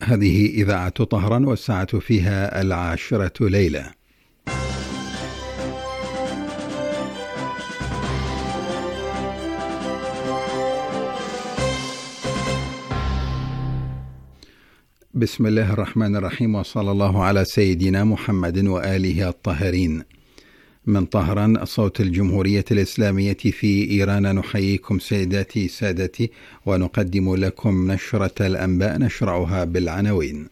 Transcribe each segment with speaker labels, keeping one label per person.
Speaker 1: هذه إذاعة طهران والساعة فيها 10 ليلة. بسم الله الرحمن الرحيم، وصلى الله على سيدنا محمد وآله الطاهرين. من طهران صوت الجمهورية الإسلامية في إيران، نحييكم سيداتي سادتي ونقدم لكم نشرة الأنباء، نشرعها بالعناوين.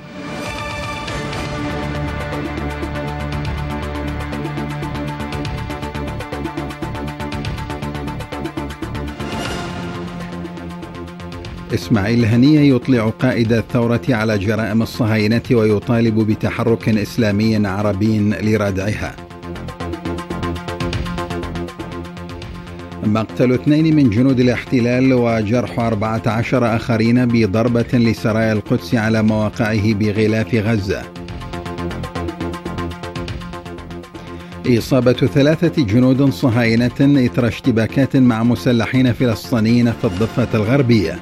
Speaker 1: إسماعيل هنية يطلع قائد الثورة على جرائم الصهاينة ويطالب بتحرك إسلامي عربي لردعها. مقتل 2 من جنود الاحتلال وجرح 14 آخرين بضربة لسرايا القدس على مواقعه بغلاف غزة. إصابة 3 جنود صهاينة إثر اشتباكات مع مسلحين فلسطينيين في الضفة الغربية.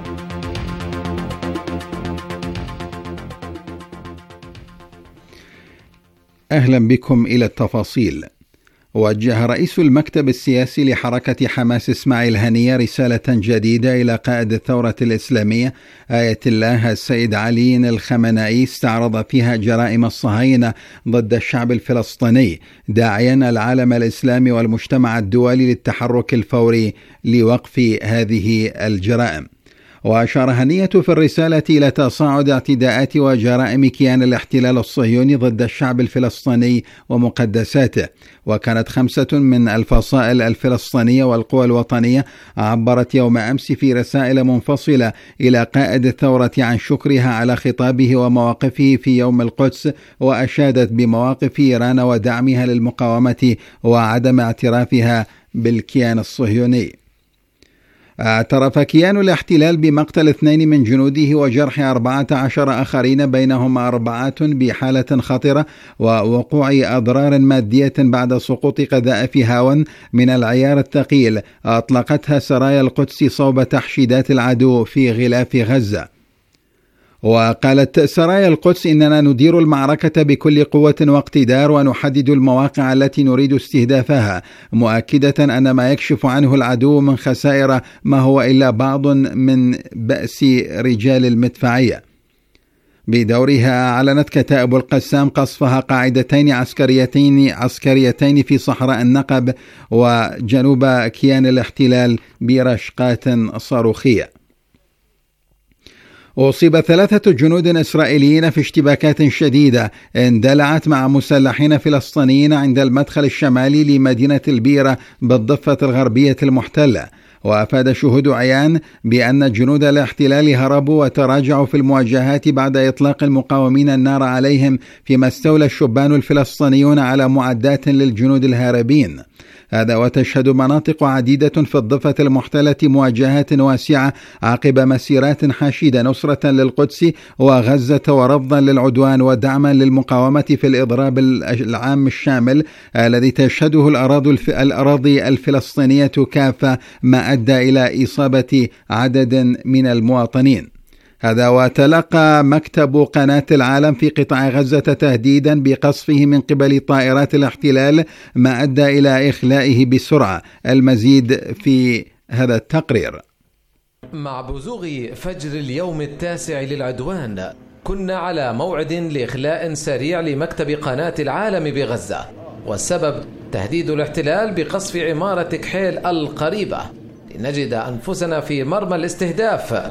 Speaker 1: أهلا بكم إلى التفاصيل. وجه رئيس المكتب السياسي لحركة حماس إسماعيل هنية رسالة جديدة إلى قائد الثورة الإسلامية آية الله السيد علي الخمنائي، استعرض فيها جرائم الصهاينة ضد الشعب الفلسطيني، داعيا العالم الإسلامي والمجتمع الدولي للتحرك الفوري لوقف هذه الجرائم. وأشار هنية في الرسالة إلى تصاعد اعتداءات وجرائم كيان الاحتلال الصهيوني ضد الشعب الفلسطيني ومقدساته. وكانت 5 من الفصائل الفلسطينية والقوى الوطنية عبرت يوم أمس في رسائل منفصلة إلى قائد الثورة عن شكرها على خطابه ومواقفه في يوم القدس، وأشادت بمواقف إيران ودعمها للمقاومة وعدم اعترافها بالكيان الصهيوني. اعترف كيان الاحتلال بمقتل 2 من جنوده وجرح 14 آخرين، بينهم 4 بحالة خطرة ووقوع أضرار مادية بعد سقوط قذائف هاون من العيار الثقيل أطلقتها سرايا القدس صوب تحشيدات العدو في غلاف غزة. وقالت سرايا القدس: إننا ندير المعركة بكل قوة واقتدار ونحدد المواقع التي نريد استهدافها، مؤكدة أن ما يكشف عنه العدو من خسائر ما هو إلا بعض من بأس رجال المدفعية. بدورها أعلنت كتائب القسام قصفها قاعدتين عسكريتين في صحراء النقب وجنوب كيان الاحتلال برشقات صاروخية. أصيب 3 جنود إسرائيليين في اشتباكات شديدة اندلعت مع مسلحين فلسطينيين عند المدخل الشمالي لمدينة البيرة بالضفة الغربية المحتلة. وأفاد شهود عيان بأن جنود الاحتلال هربوا وتراجعوا في المواجهات بعد إطلاق المقاومين النار عليهم، فيما استولى الشبان الفلسطينيون على معدات للجنود الهاربين. هذا وتشهد مناطق عديدة في الضفة المحتلة مواجهات واسعة عقب مسيرات حشيدة نصرة للقدس وغزة ورفضا للعدوان ودعما للمقاومة في الإضراب العام الشامل الذي تشهده الأراضي الفلسطينية كافة، ما أدى إلى إصابة عدد من المواطنين. هذا وتلقى مكتب قناة العالم في قطاع غزة تهديدا بقصفه من قبل طائرات الاحتلال، ما أدى إلى إخلائه بسرعة. المزيد في هذا التقرير.
Speaker 2: مع بزوغ فجر اليوم 9 للعدوان، كنا على موعد لإخلاء سريع لمكتب قناة العالم بغزة، والسبب تهديد الاحتلال بقصف عمارة كحيل القريبة، لنجد أنفسنا في مرمى الاستهداف.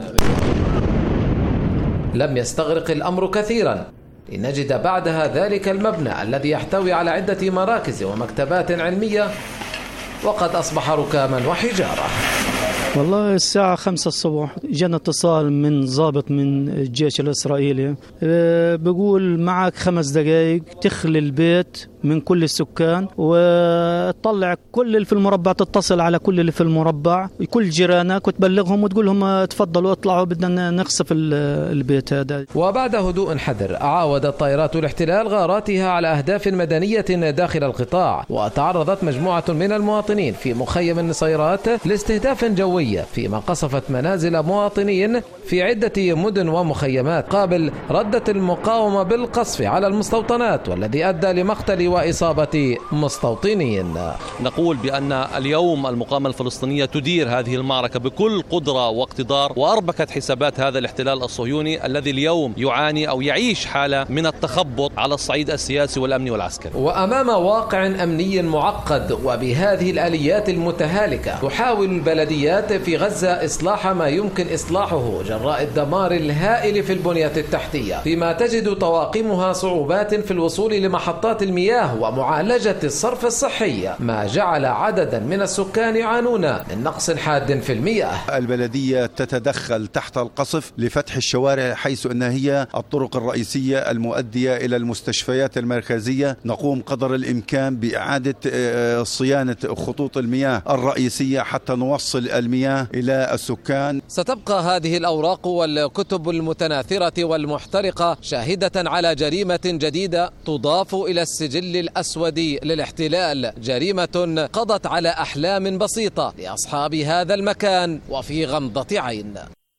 Speaker 2: لم يستغرق الأمر كثيرا لنجد بعدها ذلك المبنى الذي يحتوي على عدة مراكز ومكتبات علمية وقد أصبح ركاما وحجارة.
Speaker 3: والله الساعة 5 الصبح جانا اتصال من ضابط من الجيش الإسرائيلي، بيقول معك 5 دقائق تخلي البيت من كل السكان، وتطلع كل اللي في المربع، تتصل على كل اللي في المربع، كل جيرانك، وتبلغهم وتقول لهم تفضلوا اطلعوا بدنا نخسف البيت هذا.
Speaker 2: وبعد هدوء حذر عاودت طائرات الاحتلال غاراتها على أهداف مدنية داخل القطاع، وتعرضت مجموعة من المواطنين في مخيم النصيرات لاستهداف جوي، فيما قصفت منازل مواطنين في عدة مدن ومخيمات، قابل ردت المقاومة بالقصف على المستوطنات، والذي أدى لمقتل وإصابة مستوطنين.
Speaker 4: نقول بأن اليوم المقاومة الفلسطينية تدير هذه المعركة بكل قدرة واقتدار، وأربكت حسابات هذا الاحتلال الصهيوني الذي اليوم يعاني أو يعيش حالة من التخبط على الصعيد السياسي والأمني والعسكري.
Speaker 2: وأمام واقع أمني معقد وبهذه الآليات المتهالكة، تحاول البلديات في غزة إصلاح ما يمكن إصلاحه جراء الدمار الهائل في البنية التحتية، فيما تجد طواقمها صعوبات في الوصول لمحطات المياه ومعالجة الصرف الصحي، ما جعل عددا من السكان يعانون من نقص حاد في المياه.
Speaker 5: البلدية تتدخل تحت القصف لفتح الشوارع، حيث أنها هي الطرق الرئيسية المؤدية إلى المستشفيات المركزية. نقوم قدر الإمكان بإعادة صيانة خطوط المياه الرئيسية حتى نوصل المياه إلى السكان.
Speaker 2: ستبقى هذه الأوراق والكتب المتناثرة والمحترقة شاهدة على جريمة جديدة تضاف إلى السجل الأسود للاحتلال، جريمة قضت على أحلام بسيطة لأصحاب هذا المكان وفي غمضة عين.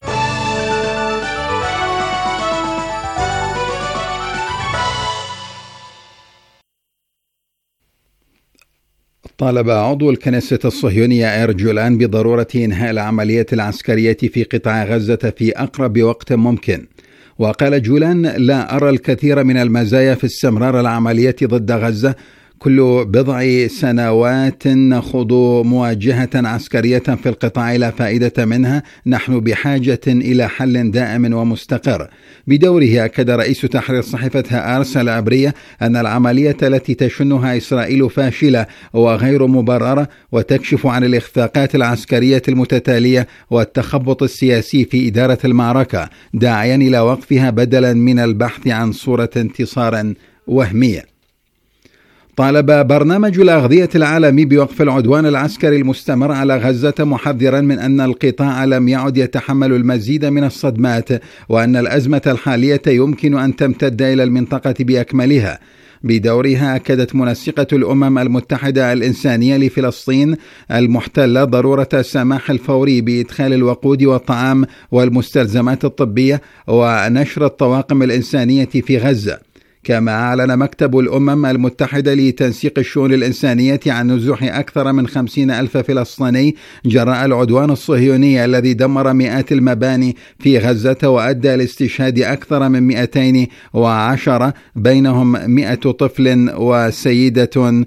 Speaker 1: طالب عضو الكنيسة الصهيونية إير جولان بضرورة إنهاء العمليات العسكرية في قطاع غزة في أقرب وقت ممكن. وقال جولان: لا أرى الكثير من المزايا في استمرار العمليات ضد غزة. كل بضع سنوات نخوض مواجهة عسكرية في القطاع لا فائدة منها. نحن بحاجة إلى حل دائم ومستقر. بدوره أكد رئيس تحرير صحيفة هآرس العبرية أن العملية التي تشنها إسرائيل فاشلة وغير مبررة، وتكشف عن الإخفاقات العسكرية المتتالية والتخبط السياسي في إدارة المعركة، داعيا إلى وقفها بدلا من البحث عن صورة انتصار وهمية. طالب برنامج الأغذية العالمي بوقف العدوان العسكري المستمر على غزة، محذرا من أن القطاع لم يعد يتحمل المزيد من الصدمات، وأن الأزمة الحالية يمكن أن تمتد إلى المنطقة بأكملها. بدورها أكدت منسقة الأمم المتحدة الإنسانية لفلسطين المحتلة ضرورة السماح الفوري بإدخال الوقود والطعام والمستلزمات الطبية ونشر الطواقم الإنسانية في غزة. كما أعلن مكتب الأمم المتحدة لتنسيق الشؤون الإنسانية عن نزوح أكثر من 50,000 فلسطيني جراء العدوان الصهيوني الذي دمر مئات المباني في غزة وأدى لاستشهاد أكثر من 210 بينهم 100 طفل وسيدة،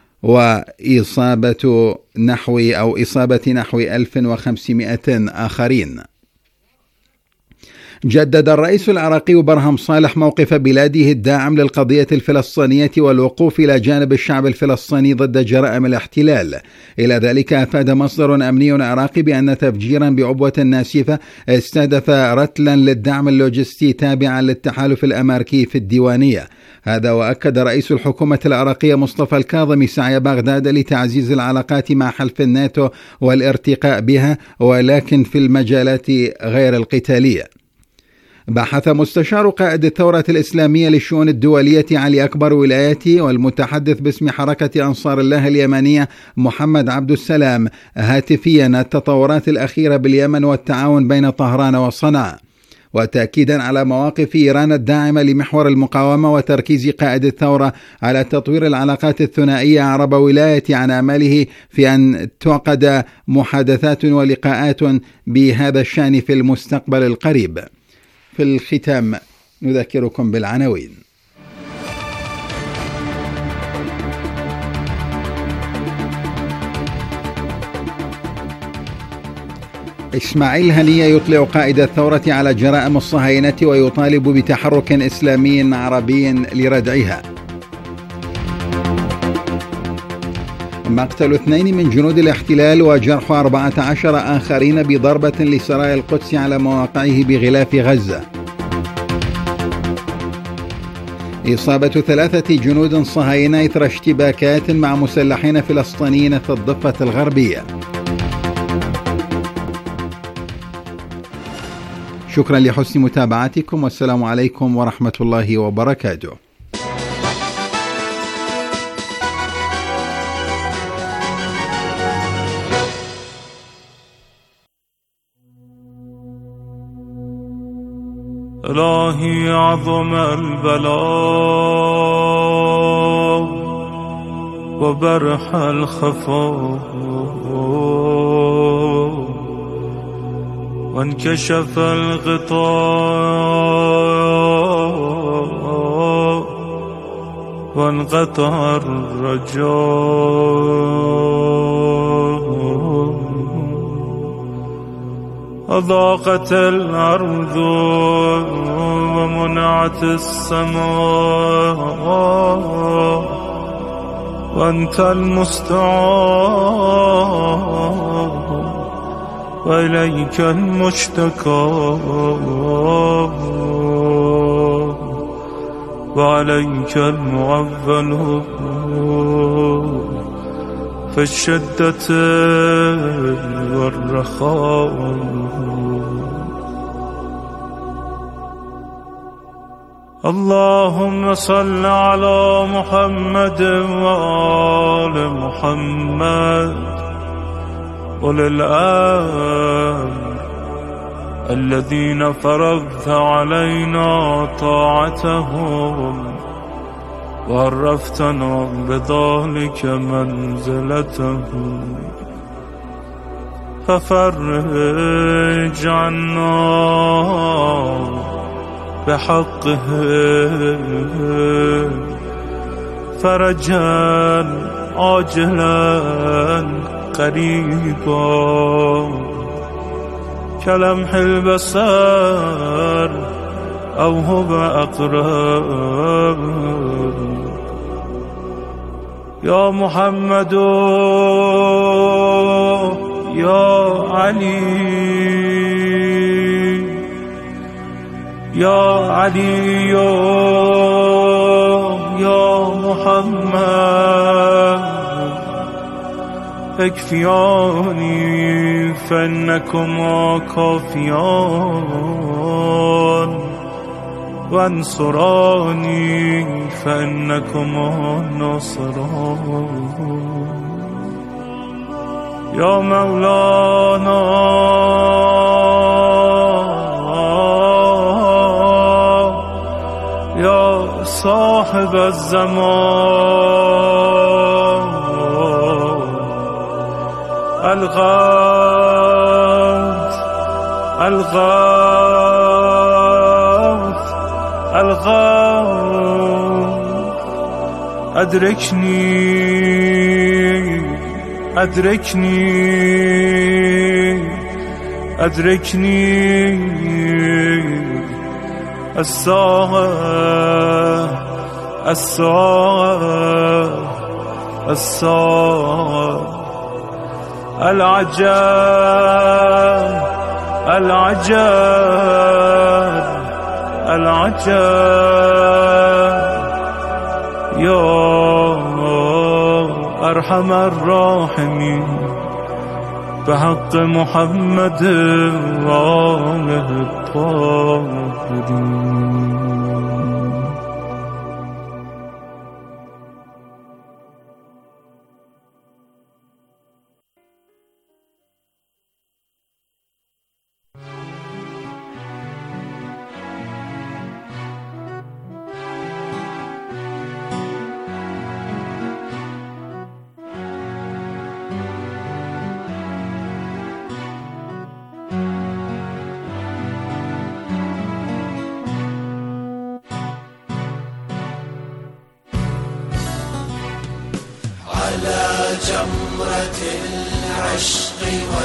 Speaker 1: وإصابة نحو 1500 آخرين. جدد الرئيس العراقي برهم صالح موقف بلاده الداعم للقضية الفلسطينية والوقوف إلى جانب الشعب الفلسطيني ضد جرائم الاحتلال. إلى ذلك أفاد مصدر أمني عراقي بأن تفجيرا بعبوة ناسفة استهدف رتلا للدعم اللوجستي تابعا للتحالف الأمريكي في الديوانية. هذا وأكد رئيس الحكومة العراقية مصطفى الكاظمي سعي بغداد لتعزيز العلاقات مع حلف الناتو والارتقاء بها، ولكن في المجالات غير القتالية. بحث مستشار قائد الثورة الإسلامية للشؤون الدولية علي أكبر ولايته والمتحدث باسم حركة أنصار الله اليمنية محمد عبد السلام هاتفيا التطورات الأخيرة باليمن والتعاون بين طهران وصنعاء، وتأكيدا على مواقف إيران الداعمة لمحور المقاومة وتركيز قائد الثورة على تطوير العلاقات الثنائية عرب ولاية عن آمله في أن تعقد محادثات ولقاءات بهذا الشأن في المستقبل القريب. في الختام نذكركم بالعناوين. إسماعيل هنية يطلع قائد الثورة على جرائم الصهاينة ويطالب بتحرك إسلامي عربي لردعها. مقتل 2 من جنود الاحتلال وجرح 14 آخرين بضربة لسرايا القدس على مواقعه بغلاف غزة. إصابة 3 جنود صهاينة إثر اشتباكات مع مسلحين فلسطينيين في الضفة الغربية. شكرا لحسن متابعتكم، والسلام عليكم ورحمة الله وبركاته.
Speaker 6: إلهي عظم البلاء وبرح الخفاء وانكشف الغطاء وانقطع الرجاء وضاقت الأرض ومنعت السماء وأنت المستعان وإليك المشتكى وعليك المعول في الشدة والرخاء. اللهم صل على محمد وآل محمد أولي الأمر الذين فرضت علينا طاعتهم وعرفتنا بذلك منزلتهم، ففرج عنا بحقهم فرجا عاجلا قريبا كلمح البصر أو هو أقرب. يا محمد يا علي يا علي يا محمد اكفياني فإنكما كافيان وانصراني فإنكما ناصران. يا مولانا يا صاحب الزمان الغوث الغوث الغوث أدركني أدركني أدركني الساعة الساعة الساعة العجاب العجاب العجاب. يا أرحم الراحمين بحق محمد وآله الطاهرين.
Speaker 7: جمرة العشق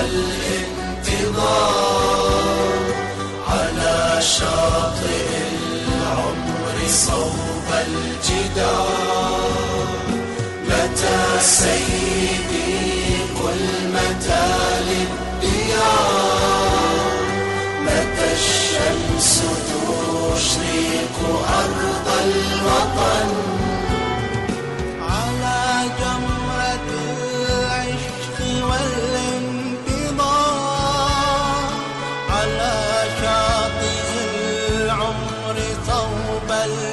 Speaker 7: والانتظار على شاطئ العمر صوب الجدار. متى سيدي قل متى للديار، متى الشمس توشق تشرق أرض الوطن
Speaker 8: على جمرة العشق والانتظار على شاطئ العمر صوب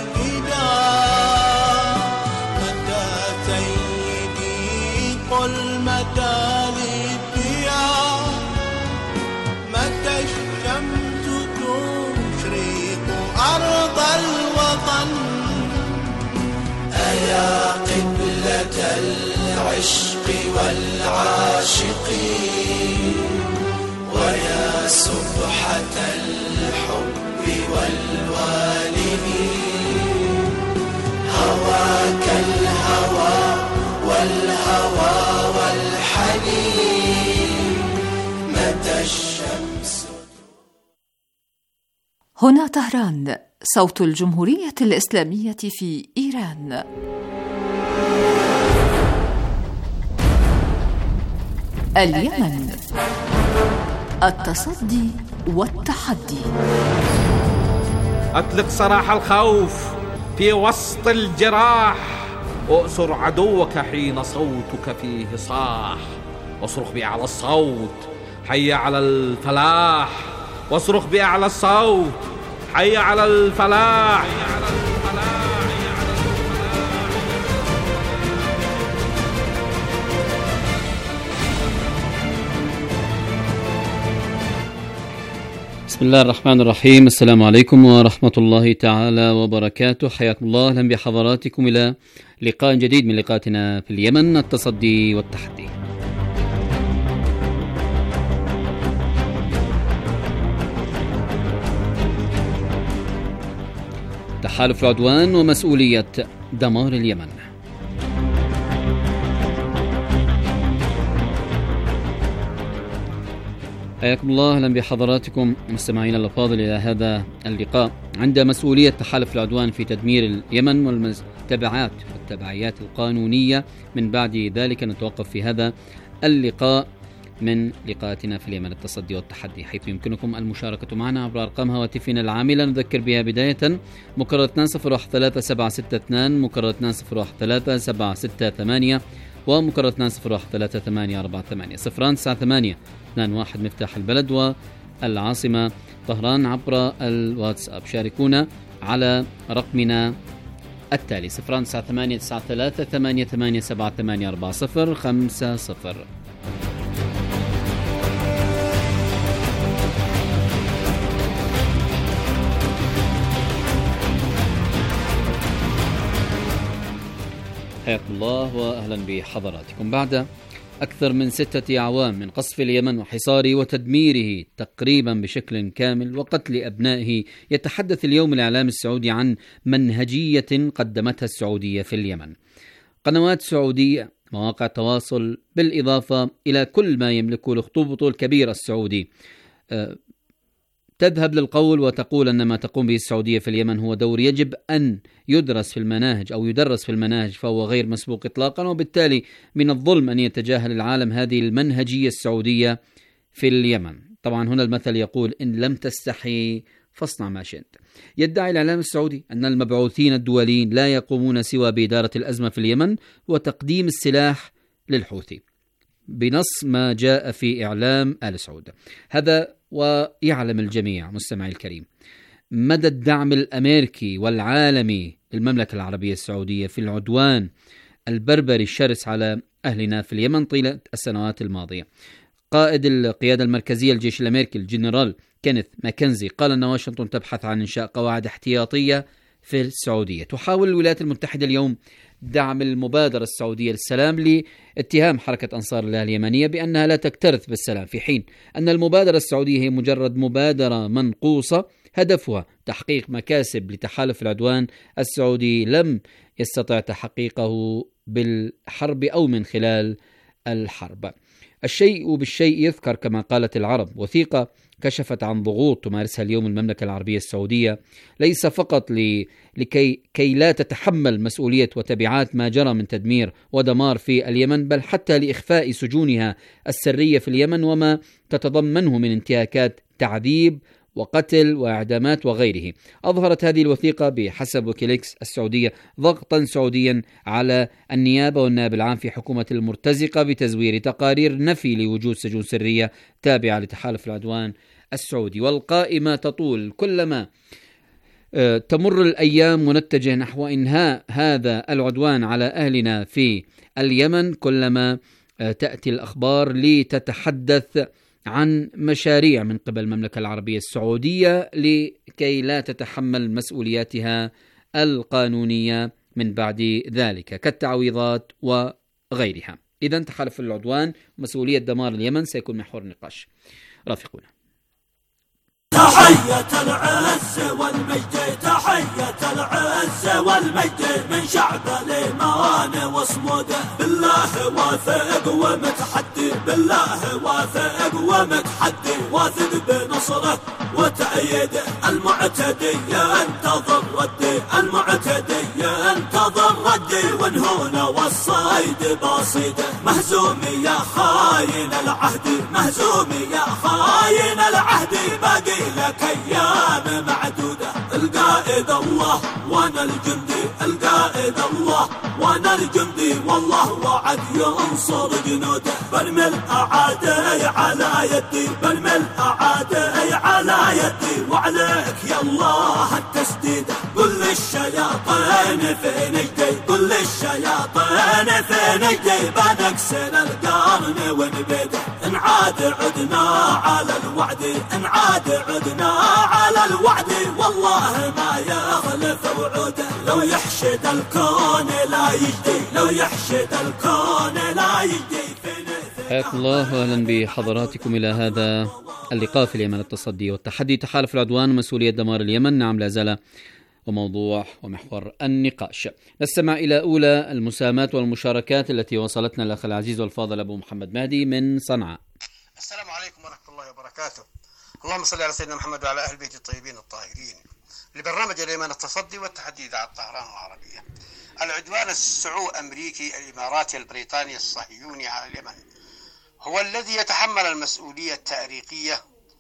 Speaker 8: الجدار متى سيدي قل متى للديار متى الشمس تشرق أرض الوطن
Speaker 7: أيا قبلة العشق والعاشقين ويا سبحة الحب والوالدين هواك الهوى والهوى والحنين متى الشمس.
Speaker 9: هنا طهران، صوت الجمهورية الإسلامية في إيران. اليمن، التصدي والتحدي.
Speaker 10: أطلق سراح الخوف في وسط الجراح، أؤسر عدوك حين صوتك فيه صاح، واصرخ بأعلى الصوت حي على الفلاح، واصرخ بأعلى الصوت حي على الفلاح.
Speaker 11: بسم الله الرحمن الرحيم. السلام عليكم ورحمة الله تعالى وبركاته. حياكم الله، أهلا بحضراتكم إلى لقاء جديد من لقاءاتنا في اليمن، التصدي والتحدي. تحالف العدوان ومسؤولية دمار اليمن. حياكم الله، أهلا بحضراتكم مستمعينا الأفاضل إلى هذا اللقاء. عند مسؤولية تحالف العدوان في تدمير اليمن والتبعيات القانونية، من بعد ذلك نتوقف في هذا اللقاء من لقاءاتنا في اليمن، التصدي والتحدي، حيث يمكنكم المشاركة معنا عبر أرقام هواتفنا العاملة. نذكر بها بداية مكرر 2013762 مكرر 2013768 ومكرر 2013848 098 21 مفتاح البلد والعاصمة طهران عبر الواتساب. شاركونا على رقمنا التالي 0989388784050. حياكم الله وأهلا بحضراتكم. بعد أكثر من 6 أعوام من قصف اليمن وحصاره وتدميره تقريبا بشكل كامل وقتل أبنائه، يتحدث اليوم الإعلام السعودي عن منهجية قدمتها السعودية في اليمن. قنوات سعودية، مواقع تواصل، بالإضافة إلى كل ما يملكه الأخطبوط الكبير السعودي، تذهب للقول وتقول أن ما تقوم به السعودية في اليمن هو دور يجب أن يدرس في المناهج أو يدرس في المناهج، فهو غير مسبوق إطلاقا، وبالتالي من الظلم أن يتجاهل العالم هذه المنهجية السعودية في اليمن. طبعا هنا المثل يقول إن لم تستحي فاصنع ما شئت. يدعي الإعلام السعودي أن المبعوثين الدوليين لا يقومون سوى بإدارة الأزمة في اليمن وتقديم السلاح للحوثي بنص ما جاء في إعلام آل سعود. هذا ويعلم الجميع مستمعي الكريم مدى الدعم الأمريكي والعالمي للمملكة العربية السعودية في العدوان البربري الشرس على أهلنا في اليمن طيلة السنوات الماضية. قائد القيادة المركزية الجيش الأمريكي الجنرال كينيث ماكنزي قال أن واشنطن تبحث عن إنشاء قواعد احتياطية في السعودية. تحاول الولايات المتحدة اليوم دعم المبادرة السعودية للسلام لاتهام حركة أنصار الله اليمنية بأنها لا تكترث بالسلام، في حين أن المبادرة السعودية هي مجرد مبادرة منقوصة هدفها تحقيق مكاسب لتحالف العدوان السعودي لم يستطع تحقيقه بالحرب أو من خلال الحرب. الشيء بالشيء يذكر كما قالت العرب. وثيقة كشفت عن ضغوط تمارسها اليوم المملكة العربية السعودية ليس فقط لكي لا تتحمل مسؤولية وتبعات ما جرى من تدمير ودمار في اليمن، بل حتى لإخفاء سجونها السرية في اليمن وما تتضمنه من انتهاكات، تعذيب وقتل وإعدامات وغيره. أظهرت هذه الوثيقة بحسب ويكيليكس السعودية ضغطا سعوديا على النيابة والنائب العام في حكومة المرتزقة بتزوير تقارير نفي لوجود سجون سرية تابعة لتحالف العدوان السعودي. والقائمة تطول، كلما تمر الأيام ونتجه نحو إنهاء هذا العدوان على أهلنا في اليمن كلما تأتي الأخبار لتتحدث عن مشاريع من قبل المملكة العربية السعودية لكي لا تتحمل مسؤولياتها القانونية من بعد ذلك كالتعويضات وغيرها. إذن تحالف العدوان مسؤولية دمار اليمن سيكون محور النقاش. رافقونا.
Speaker 7: تحية العز والمجد، تحية العز والمجد من شعب الإيمان وصموده، بالله واثق ومتحدي، بالله واثق ومتحدي، واثق بنصره وتأييده، المعتدي ينتظر ردي، المعتدي ينتظر ردي، ونهونا والصيد باصيده، مهزومي يا خاين العهد، مهزومي يا خاين العهد، باقي لك أيام معدودة، القائد الله وانا الجندي، القائد الله وانا الجندي، والله وعد ينصر جنوده، برمي الأعادي على يدي، برمي الأعادي على يدي، وعليك يا الله التسديد، قل للشياطين في نجدي، قل للشياطين في نجدي، بنكسر القرن ونبيده، إن عاد عدنا على الوعد، إن عاد عدنا على الوعد، والله ما يخلف وعوده، لو يحشد الكون لا يجدي، لو يحشد الكون لا يجدي.
Speaker 11: حياكم الله واهلا بحضراتكم الى هذا اللقاء في اليمن، التصدي والتحدي، تحالف العدوان مسؤولية دمار اليمن. نعم، لا زال وموضوع ومحور النقاش. نستمع الى اولى المساهمات والمشاركات التي وصلتنا الاخ العزيز والفاضل ابو محمد مهدي من صنعاء.
Speaker 12: السلام عليكم ورحمة الله وبركاته. اللهم صل على سيدنا محمد وعلى أهل بيت الطيبين الطاهرين. لبرنامج اليمن التصدي والتحدي إذاعة طهران العربية. العدوان السعو أمريكي الإماراتي البريطاني الصهيوني على اليمن هو الذي يتحمل المسؤولية التاريخية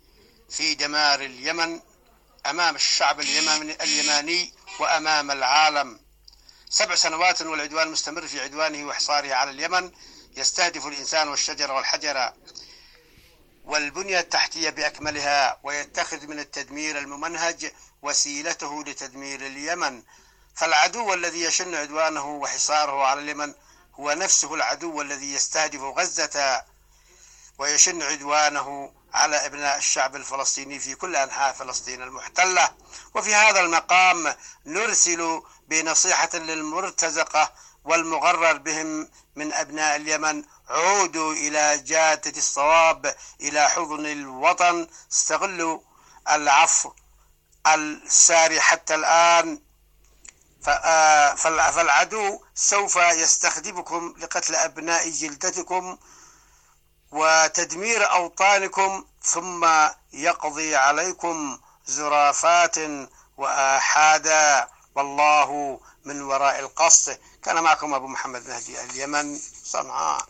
Speaker 12: في دمار اليمن أمام الشعب اليماني وأمام العالم. 7 سنوات والعدوان مستمر في عدوانه وحصاره على اليمن، يستهدف الإنسان والشجر والحجر والبنية التحتية بأكملها، ويتخذ من التدمير الممنهج وسيلته لتدمير اليمن. فالعدو الذي يشن عدوانه وحصاره على اليمن هو نفسه العدو الذي يستهدف غزة ويشن عدوانه على أبناء الشعب الفلسطيني في كل أنحاء فلسطين المحتلة. وفي هذا المقام نرسل بنصيحة للمرتزقة والمغرر بهم من أبناء اليمن: عودوا إلى جادة الصواب، إلى حضن الوطن، استغلوا العفو الساري حتى الآن، فالعدو سوف يستخدمكم لقتل أبناء جلدتكم وتدمير أوطانكم، ثم يقضي عليكم زرافات وآحادا، والله من وراء القصد. كان معكم أبو محمد مهدي، اليمن، صنعاء.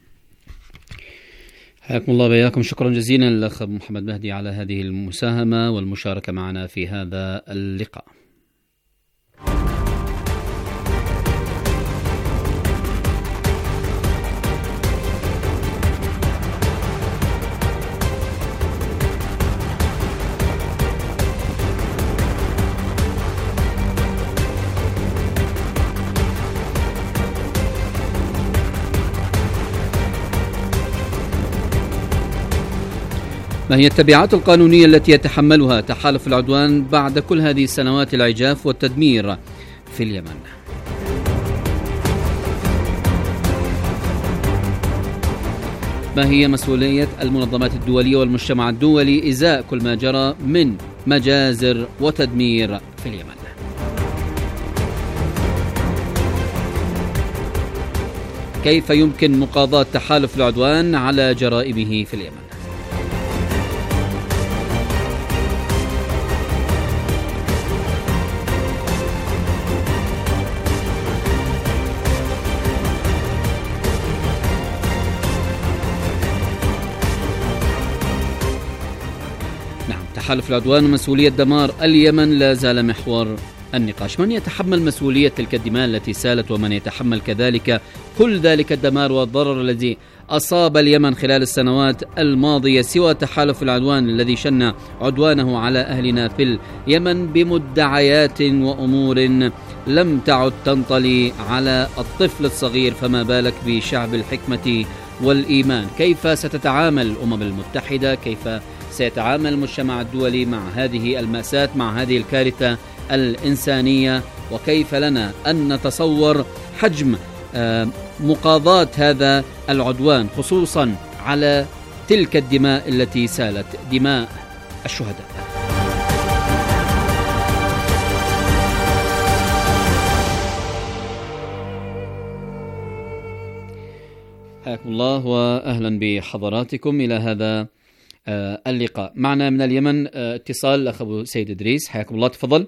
Speaker 11: حياكم الله وإياكم. شكرا جزيلا للأخ أبو محمد مهدي على هذه المساهمة والمشاركة معنا في هذا اللقاء. ما هي التبعات القانونية التي يتحملها تحالف العدوان بعد كل هذه السنوات العجاف والتدمير في اليمن؟ ما هي مسؤولية المنظمات الدولية والمجتمع الدولي إزاء كل ما جرى من مجازر وتدمير في اليمن؟ كيف يمكن مقاضاة تحالف العدوان على جرائمه في اليمن؟ تحالف العدوان ومسؤولية دمار اليمن لا زال محور النقاش. من يتحمل مسؤولية تلك الدماء التي سالت، ومن يتحمل كذلك كل ذلك الدمار والضرر الذي أصاب اليمن خلال السنوات الماضية سوى تحالف العدوان الذي شن عدوانه على أهلنا في اليمن بمدعيات وأمور لم تعد تنطلي على الطفل الصغير، فما بالك بشعب الحكمة والإيمان. كيف ستتعامل الأمم المتحدة، كيف سيتعامل المجتمع الدولي مع هذه المأساة، مع هذه الكارثة الإنسانية، وكيف لنا أن نتصور حجم مقاضاة هذا العدوان خصوصا على تلك الدماء التي سالت، دماء الشهداء. حياكم الله وأهلا بحضراتكم إلى هذا اللقاء. معنا من اليمن اتصال الأخ أبو سيد إدريس، حياكم الله، تفضل.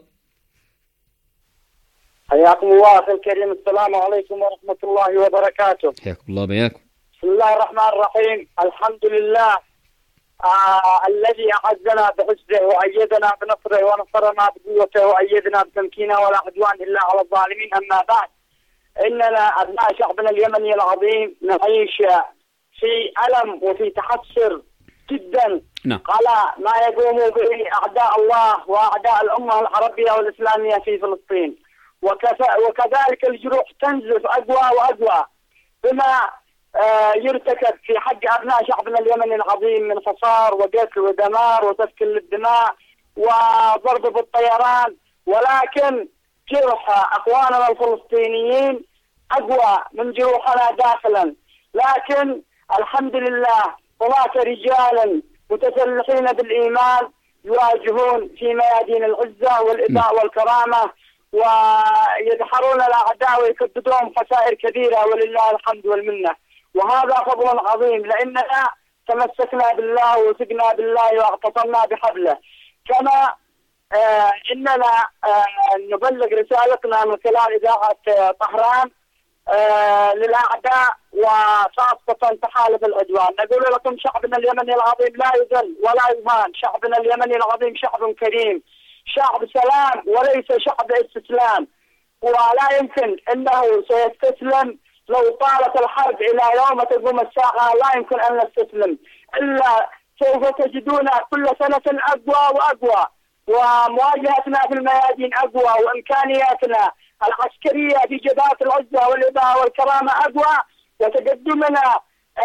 Speaker 13: حياكم الله أخي الكريم، السلام عليكم ورحمة الله وبركاته.
Speaker 11: حياكم الله بياكم.
Speaker 13: بسم الله الرحمن الرحيم، الحمد لله الذي أعزنا بعزه وأيدنا بنصره ونصرنا بقوته وأيدنا بتمكينه ولا عدوان إلا على الظالمين. أما بعد، إننا أبناء شعبنا اليمني العظيم نعيش في ألم وفي تحسر جدا على ما يقوم به أعداء الله وأعداء الأمة العربية والإسلامية في فلسطين، وكذلك الجروح تنزف أقوى وأقوى بما يرتكب في حق أبناء شعبنا اليمني العظيم من حصار وقتل ودمار وسفك للدماء وضرب بالطيران. ولكن جرح أخواننا الفلسطينيين أقوى من جروحنا داخلا. لكن الحمد لله هناك رجال متسلحين بالإيمان يواجهون في ميادين العزة والإباء والكرامة ويدحرون الأعداء ويكبدون خسائر كبيرة ولله الحمد والمنة، وهذا فضل عظيم لأننا تمسكنا بالله وثقنا بالله واعتصمنا بحبله. كما إننا نبلغ رسالتنا من خلال إذاعة طهران للأعداء وخاصة تحالف العدوان، نقول لكم شعبنا اليمني العظيم لا يذل ولا يهان. شعبنا اليمني العظيم شعب كريم، شعب سلام وليس شعب استسلام، ولا يمكن أنه سيستسلم. لو طالت الحرب إلى يوم تقوم الساعة لا يمكن أن نستسلم، إلا سوف تجدون كل سنة أقوى وأقوى، ومواجهتنا في الميادين أقوى، وإمكانياتنا العسكرية في جبهات العزة والإباء والكرامة أقوى، وتقدمنا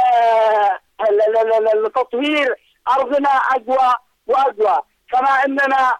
Speaker 13: لتطهير أرضنا أقوى وأقوى. كما أننا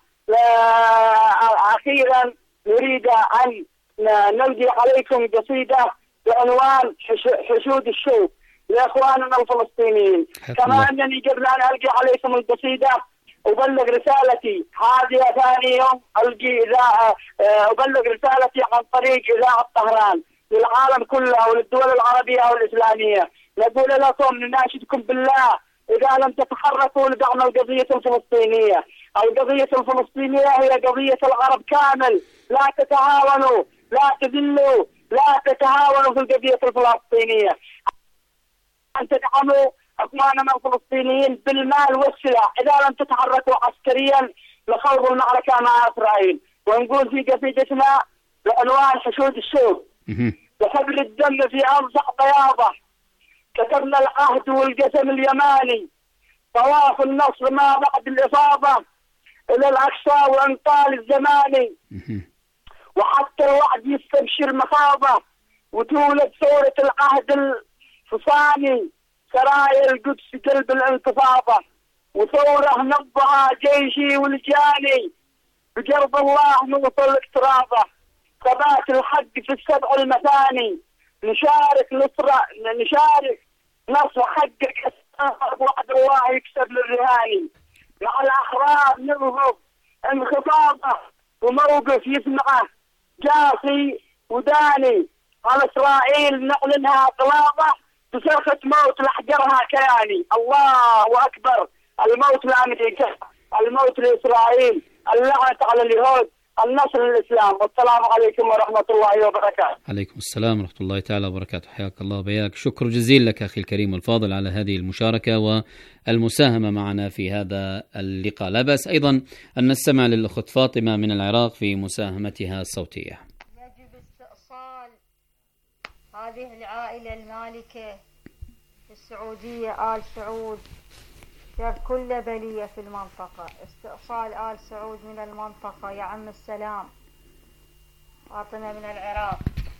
Speaker 13: أخيرا نريد أن نلقي عليكم قصيدة بعنوان حشود الشوق لإخواننا الفلسطينيين. كما أنني قبل أن ألقي عليكم القصيدة أبلغ رسالتي هذه ثاني يوم أبلغ رسالتي عن طريق إذاعة طهران للعالم كله وللدول العربية والإسلامية. نقول لكم نناشدكم بالله إذا لم تتحركوا لدعم القضية الفلسطينية. القضية الفلسطينية هي قضية العرب كامل، لا تتعاونوا، لا تذلوا، لا تتهاونوا في القضية الفلسطينية. أن تدعموا أخواننا الفلسطينيين بالمال والسلاح إذا لم تتحركوا عسكريا لخوض المعركة مع إسرائيل. ونقول في قصيدتنا بعنوان حشود الشوق: بحبل الدم في أرجع بياضة كتبنا العهد والقسم اليماني، طواف النصر ما بعد الإصابة إلى الأقصى وانطال الزماني، وحتى الوعد يستبشر مخاضة وتولد ثورة العهد الفصاني، سرايا القدس قلب الانتفاضة وثورة نبضها جيشي والجاني، بقرب الله نوصل اقترابه، ثبات الحق في السبع المثاني، نشارك نصر حقك وعد الله يكسب للرهاني، مع الأحرار نرفض انخفاضه وموقف يسمعه جاصي وداني، على إسرائيل نعلنها طلابة بصرخة موت لحجرها كياني. الله أكبر، الموت لأمريكا، الموت لإسرائيل، اللعنة على اليهود، النصر للإسلام. والسلام عليكم ورحمة الله وبركاته.
Speaker 11: عليكم السلام ورحمة الله تعالى وبركاته. حياك الله وبياك. شكر جزيل لك أخي الكريم والفاضل على هذه المشاركة والمساهمة معنا في هذا اللقاء. لا بأس أيضا أن نستمع للأخت فاطمة من العراق في مساهمتها الصوتية.
Speaker 14: يجب استئصال هذه العائلة المالكة في السعودية، آل سعود، شر كل بلية في المنطقة. استئصال آل سعود من المنطقة يا عم السلام. فاطمة من العراق.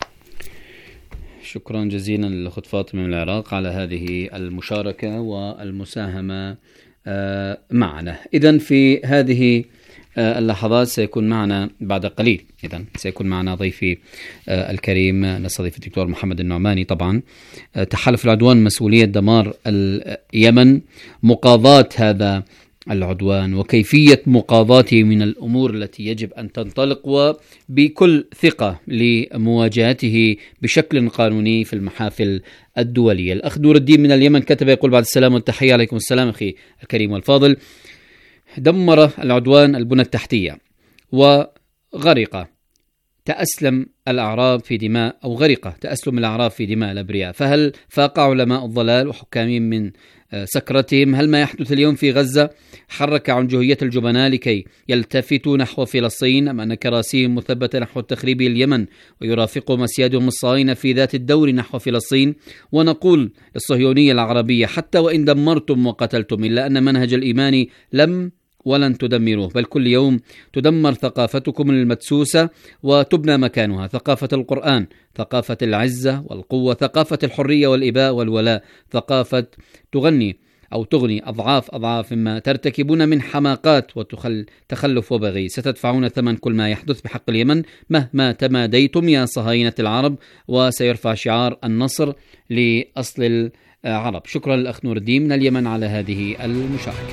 Speaker 11: شكرا جزيلا للأخت فاطمة من العراق على هذه المشاركة والمساهمة معنا. إذن في هذه اللحظات سيكون معنا بعد قليل سيكون معنا ضيفي الكريم، نستضيف الدكتور محمد النعماني. طبعا تحالف العدوان مسؤولية دمار اليمن، مقاضاة هذا العدوان وكيفية مقاضاته من الأمور التي يجب أن تنطلق وبكل ثقة لمواجهته بشكل قانوني في المحافل الدولية. الأخ نور الدين من اليمن كتب يقول: بعد السلام والتحية. عليكم السلام أخي الكريم والفاضل. دمر العدوان البنى التحتية وغرق تأسلم الأعراب في دماء، أو غرق تأسلم الأعراب في دماء الأبرياء. فهل فاق علماء الضلال وحكامهم من سكرتهم؟ هل ما يحدث اليوم في غزة حرك عنجهية الجبناء لكي يلتفتوا نحو فلسطين، أم أن كراسيهم مثبتة نحو التخريب اليمن ويرافقهم أسيادهم الصهاينة في ذات الدور نحو فلسطين؟ ونقول للصهيونية العربية: حتى وإن دمرتم وقتلتم، إلا أن منهج الإيمان ولن تدمروه، بل كل يوم تدمر ثقافتكم المدسوسة وتبنى مكانها ثقافة القرآن، ثقافة العزة والقوة، ثقافة الحرية والإباء والولاء، ثقافة تغني أضعاف مما ترتكبون من حماقات وتخلف وبغي. ستدفعون ثمن كل ما يحدث بحق اليمن مهما تماديتم يا صهاينة العرب، وسيرفع شعار النصر لأصل العرب. شكرا للأخ نور الدين من اليمن على هذه المشاركة.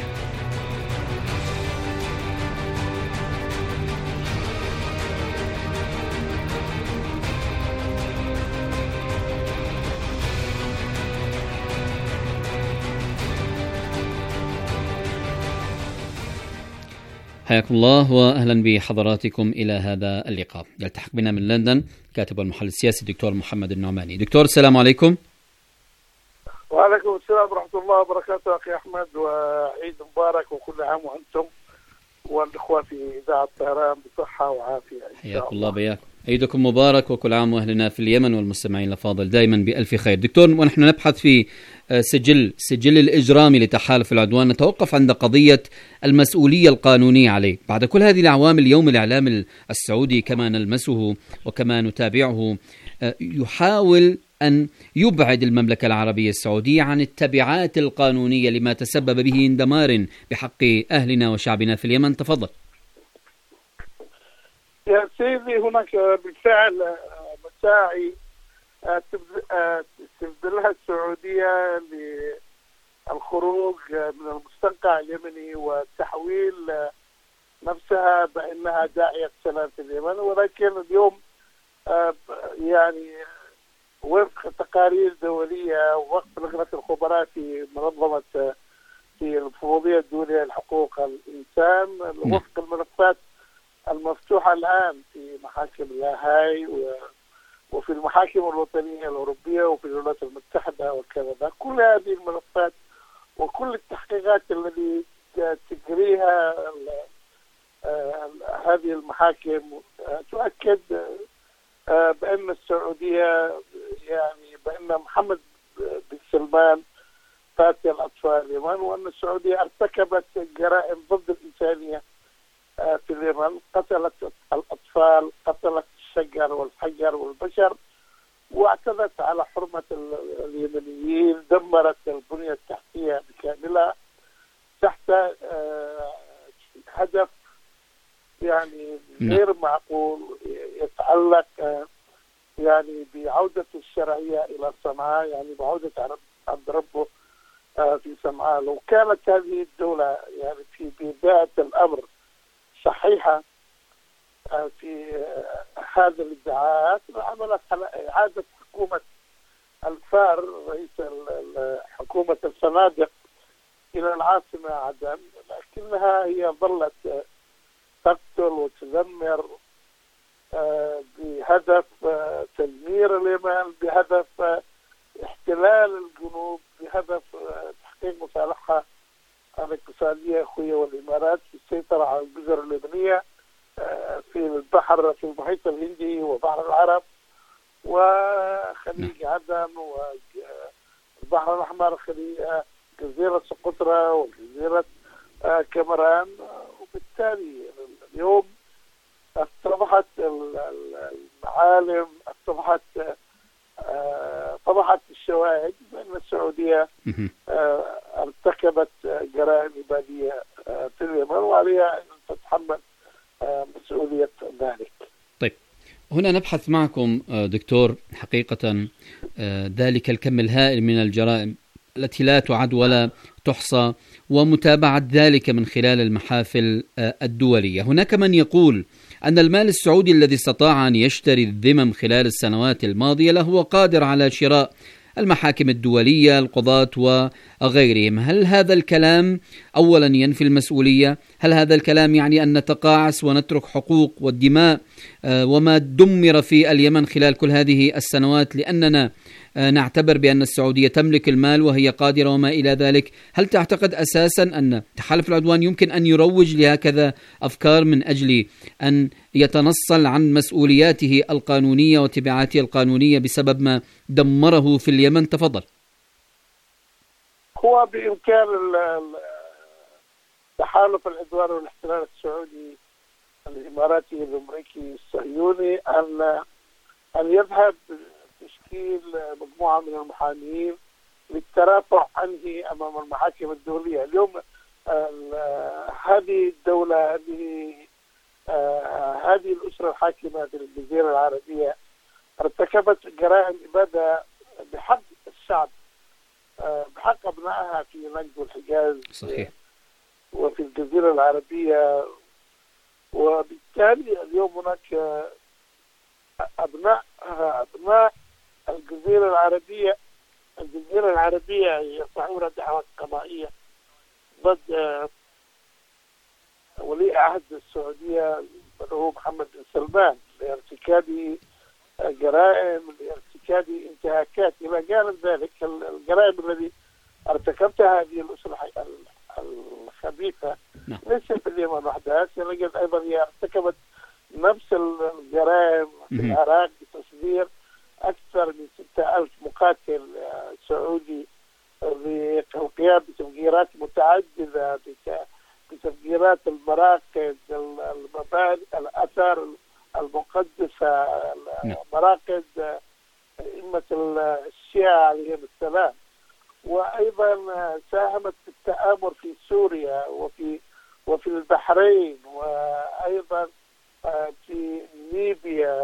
Speaker 11: حياكم الله وأهلا بحضراتكم إلى هذا اللقاء. يلتحق بنا من لندن كاتب والمحلل السياسي الدكتور محمد النعماني. دكتور السلام عليكم.
Speaker 15: وعليكم السلام ورحمة الله وبركاته أخي أحمد، وعيد مبارك وكل عام وأنتم والإخوة في إذاعة طهران بصحة وعافية.
Speaker 11: حياكم الله بياك. عيدكم مبارك وكل عام وأهلنا في اليمن والمستمعين الأفاضل دائما بألف خير. دكتور، ونحن نبحث في سجل الإجرامي لتحالف العدوان، نتوقف عند قضية المسؤولية القانونية عليه. بعد كل هذه العوامل، اليوم الإعلام السعودي كما نلمسه وكما نتابعه يحاول أن يبعد المملكة العربية السعودية عن التبعات القانونية لما تسبب به اندمار بحق أهلنا وشعبنا في اليمن. تفضل.
Speaker 15: يا سيدي، هناك بالفعل مساعي تبذلها السعودية للخروج من المستنقع اليمني وتحويل نفسها بأنها داعية سلام في اليمن، ولكن اليوم يعني وفق تقارير دولية ووفق لجنة الخبراء في منظمة في الفوضية الدولية لحقوق الإنسان، وفق الملفات المفتوحة الآن في محاكم لاهاي وفي المحاكم الوطنية الأوروبية وفي الولايات المتحدة وكندا، كل هذه الملفات وكل التحقيقات التي تجريها هذه المحاكم تؤكد بأن السعودية يعني بأن محمد بن سلمان قاتل أطفال اليمن، وأن السعودية ارتكبت جرائم ضد الإنسانية في اليمن، قتلت الأطفال، قتلت الشجر والحجر والبشر، واعتدت على حرمة اليمنيين، دمرت البنية التحتية بكاملها تحت هدف يعني غير معقول يتعلق يعني بعودة الشرعية إلى صنعاء، يعني بعودة عبد ربه في صنعاء. لو كانت هذه الدولة يعني في بداية الأمر صحيحة في هذه الادعاءات، عملت على إعادة حكومة الفار رئيس حكومة الفنادق إلى العاصمة عدن، لكنها هي ظلت تقتل وتدمر بهدف تدمير اليمن، بهدف احتلال الجنوب، بهدف تحقيق مصالحها الاقتصادية أخوية والإمارات في السيطرة على الجزر اللبنية في البحر، في المحيط الهندي وبحر العرب وخليج عدن والبحر الأحمر، جزيرة سقطرى وجزيرة كامران. وبالتالي اليوم اتضحت المعالم، اتضحت الشواهد بأن السعودية ارتكبت جرائم إبادية في اليمن وعليها أن تتحمل مسؤولية ذلك.
Speaker 11: طيب، هنا نبحث معكم دكتور حقيقة ذلك الكم الهائل من الجرائم التي لا تعد ولا تحصى، ومتابعة ذلك من خلال المحافل الدولية. هناك من يقول أن المال السعودي الذي استطاع أن يشتري الذمم خلال السنوات الماضية لهو قادر على شراء المحاكم الدولية، القضاة وغيرهم. هل هذا الكلام أولا ينفي المسؤولية؟ هل هذا الكلام يعني أن نتقاعس ونترك حقوق والدماء وما دمر في اليمن خلال كل هذه السنوات لأننا نعتبر بأن السعودية تملك المال وهي قادرة وما إلى ذلك؟ هل تعتقد أساسا أن تحالف العدوان يمكن أن يروج لهكذا أفكار من أجل أن يتنصل عن مسؤولياته القانونية وتبعاته القانونية بسبب ما دمره في اليمن؟ تفضل.
Speaker 15: هو بإمكان تحالف العدوان والاحتلال السعودي الإماراتي الأمريكي الصهيوني أن يذهب تشكيل مجموعة من المحامين للترافع عنه أمام المحاكم الدولية. اليوم هذه الدولة، هذه الأسرة الحاكمة في الجزيرة العربية ارتكبت جرائم إبادة بحق الشعب، بحق أبنائها في نجد والحجاز. صحيح. وفي الجزيرة العربية، وبالتالي اليوم هناك أبناء الجزيرة العربية يرفعون دعوى قضائية ضد ولي عهد السعودية هو محمد بن سلمان لارتكاب جرائم، لارتكاب انتهاكات. إلى جانب ذلك الجرائم التي ارتكبتها هذه الأسرة الخبيثة ليست في اليمن وحدها، سنجد أيضا هي ارتكبت نفس الجرائم في العراق بتصدير أكثر من 6,000 مقاتل سعودي بالقيام بتفجيرات متعددة، بتفجيرات المراكز، المباني، الآثار المقدسة، مراكز أئمة الشيعة عليهم السلام. وأيضا ساهمت في التآمر في سوريا وفي البحرين، وأيضا في ليبيا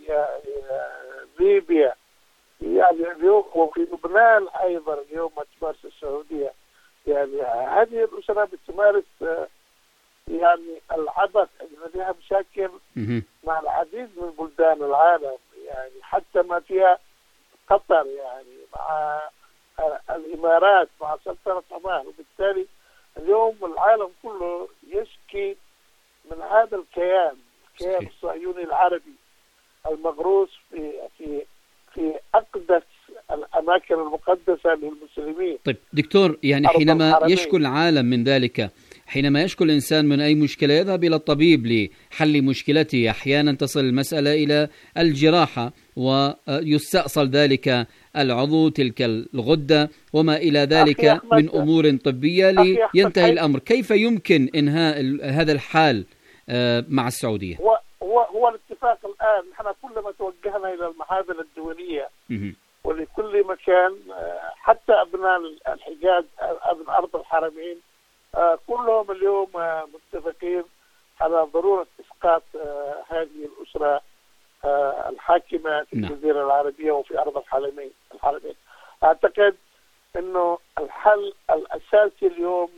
Speaker 15: يعني اليوم، وفي لبنان أيضا اليوم تمارس السعودية. يعني هذه الأسرة بتمارس يعني العبث، لديها مشاكل مع العديد من بلدان العالم، يعني حتى ما فيها قطر، يعني مع الإمارات، مع سلطنة عمان. وبالتالي اليوم العالم كله يشكي من هذا الكيان الصهيوني العربي المغروس في أقدس الأماكن المقدسة للمسلمين.
Speaker 11: طيب دكتور، يعني حينما يشكو العالم من ذلك، حينما يشكو الإنسان من أي مشكلة يذهب إلى الطبيب لحل مشكلته، أحيانا تصل المسألة إلى الجراحة ويستأصل ذلك العضو، تلك الغدة وما إلى ذلك من أمور طبية لينتهي الأمر. كيف يمكن إنهاء هذا الحال مع السعودية؟
Speaker 15: هو الاتفاق الآن. نحن كلما توجهنا إلى المحافل الدولية ولكل مكان، حتى أبناء الحجاز، أبناء أرض الحرمين، كلهم اليوم متفقين على ضرورة إسقاط هذه الأسرة الحاكمة في الجزيرة العربية وفي أرض الحرمين. أعتقد أنه الحل الأساسي اليوم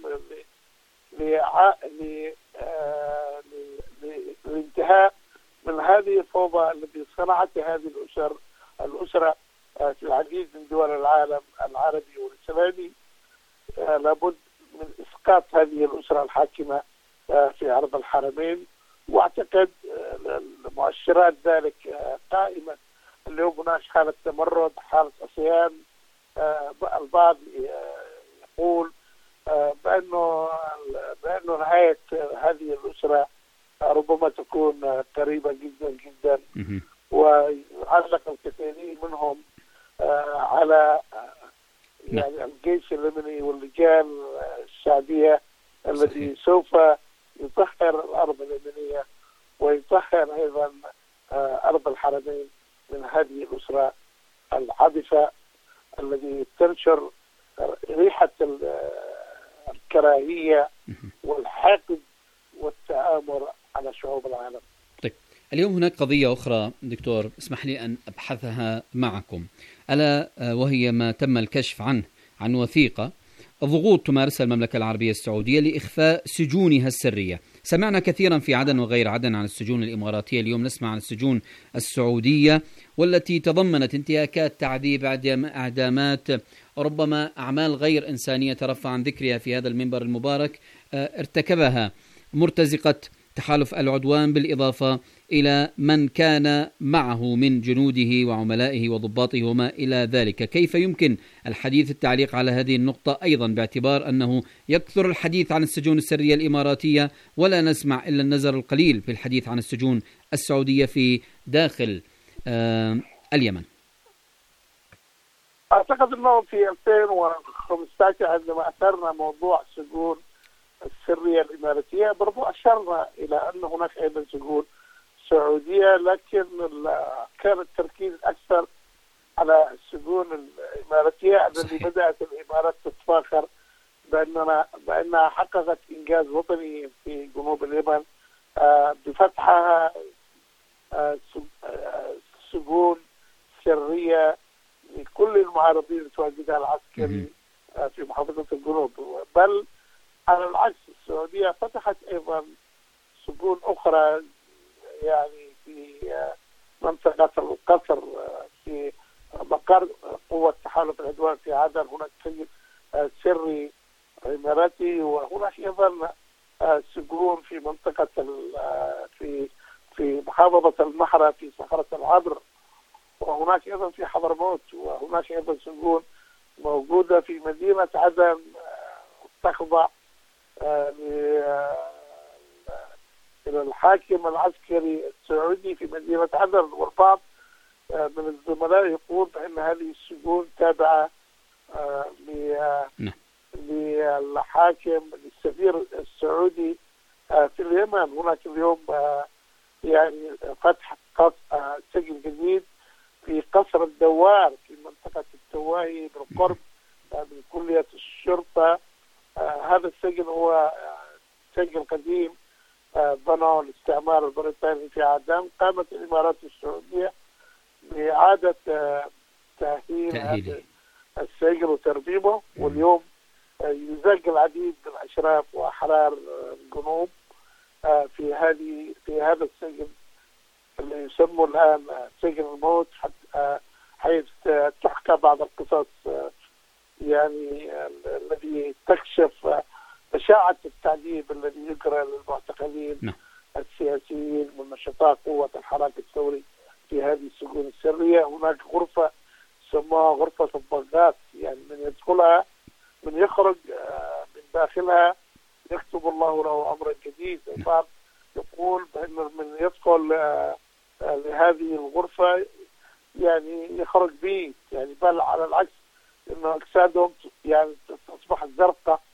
Speaker 15: للانتهاء من هذه الفوضى التي صنعتها هذه الأسرة في العديد من دول العالم العربي والإسلامي، لابد من إسقاط هذه الأسرة الحاكمة في أرض الحرمين واعتقد مؤشرات ذلك قائمة. اليوم هناك حالة تمرد، حالة عصيان. البعض يقول بأنه نهاية هذه الأسرة ربما تكون قريبة جدا جدا، وعلق الكثيرين منهم على يعني الجيش اليمني واللجان الشعبية الذي سوف يطهر الأرض اليمنية ويطهر أيضا أرض الحرمين من هذه الأسرة العابثة الذي تنشر ريحة الكراهية والحقد والتآمر على شعوب العالم.
Speaker 11: طيب، اليوم هناك قضية أخرى دكتور اسمح لي أن أبحثها معكم، ألا وهي ما تم الكشف عنه عن وثيقة ضغوط تمارسها المملكة العربية السعودية لإخفاء سجونها السرية. سمعنا كثيرا في عدن وغير عدن عن السجون الإماراتية، اليوم نسمع عن السجون السعودية والتي تضمنت انتهاكات، تعذيب، إعدامات، ربما أعمال غير إنسانية ترفع عن ذكرها في هذا المنبر المبارك ارتكبها مرتزقة تحالف العدوان، بالإضافة إلى من كان معه من جنوده وعملائه وضباطه وما إلى ذلك. كيف يمكن الحديث التعليق على هذه النقطة أيضا، باعتبار أنه يكثر الحديث عن السجون السرية الإماراتية ولا نسمع إلا النزر القليل في الحديث عن السجون السعودية في داخل اليمن؟
Speaker 15: أعتقد أنه في 2015 عندما أثرنا موضوع السجون السرية الإماراتية برضو أشرنا إلى أن هناك أيضا سجون سعودية، لكن كان التركيز أكثر على السجون الإماراتية التي بدأت الإمارات تتفاخر بأنها حققت إنجاز وطني في جنوب اليمن بفتحها سجون سرية لكل المعارضين لتواجدها العسكري في محافظة الجنوب. بل على العكس السعودية فتحت أيضا سجون أخرى يعني في منطقة القصر في مقر قوة تحالف العدوان في عدن. هناك سجن سري إماراتي، وهناك أيضا سجون في منطقة في محافظة المحرة في صخرة العبر، وهناك أيضا في حضرموت، وهناك أيضا سجون موجودة في مدينة عدن تخضع إلى الحاكم العسكري السعودي في مدينة عدن. والبعض من الزملاء يقول بأن هذه السجون تابعة للحاكم للسفير السعودي في اليمن. هناك اليوم يعني فتح سجن جديد في قصر الدوار في منطقة التواهي بالقرب من كلية الشرطة. هذا السجن هو سجن قديم بناه الاستعمار البريطاني في عدن. قامت الإمارات السعودية بإعادة تأهيل هذا السجن وترميمه، واليوم يزاج العديد من الأشراف وأحرار الجنوب في هذا السجن اللي يسمى الآن سجن الموت، حيث تحكى بعض القصص يعني الذي تكشف بشاعة التعذيب الذي يجرى للمعتقلين السياسيين من نشطاء قوة الحراك الثوري في هذه السجون السرية. هناك غرفة سموها غرفة الضغات، يعني من يدخلها من يخرج من داخلها يكتب الله له أمرا جديد. البعض يقول بأن من يدخل لهذه الغرفة يعني يخرج به، يعني بل على العكس إنه أجسادهم يعني تصبح زرقاء.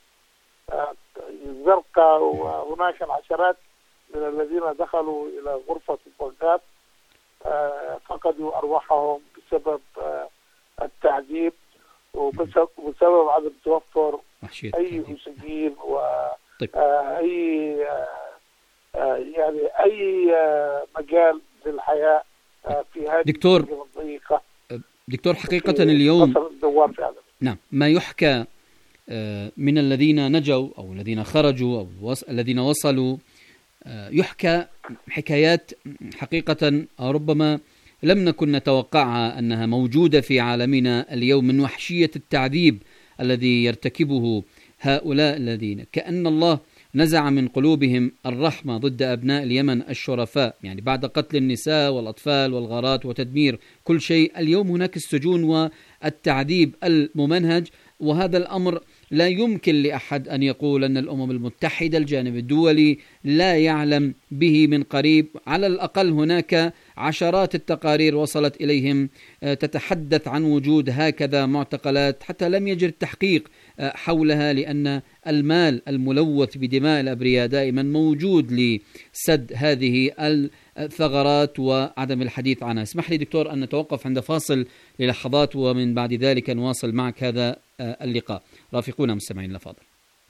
Speaker 15: وهناك العشرات من الذين دخلوا إلى غرفة الضغات فقدوا أرواحهم بسبب التعذيب وبسبب عدم توفر أي أكسجين وأي يعني أي مجال للحياة في هذه الضيقة.
Speaker 11: دكتور حقيقة اليوم نعم ما يحكى من الذين نجوا أو الذين خرجوا أو الذين وصلوا، يحكى حكايات حقيقة ربما لم نكن نتوقعها أنها موجودة في عالمنا اليوم، من وحشية التعذيب الذي يرتكبه هؤلاء الذين كأن الله نزع من قلوبهم الرحمة ضد أبناء اليمن الشرفاء، يعني بعد قتل النساء والأطفال والغارات وتدمير كل شيء، اليوم هناك السجون والتعذيب الممنهج. وهذا الأمر لا يمكن لأحد أن يقول أن الأمم المتحدة الجانب الدولي لا يعلم به من قريب. على الأقل هناك عشرات التقارير وصلت إليهم تتحدث عن وجود هكذا معتقلات، حتى لم يجري التحقيق حولها، لأن المال الملوث بدماء الأبرياء دائما موجود لسد هذه الثغرات وعدم الحديث عنها. اسمح لي دكتور أن نتوقف عند فاصل للحظات، ومن بعد ذلك نواصل معك هذا اللقاء. رافقونا مستمعين الأفاضل.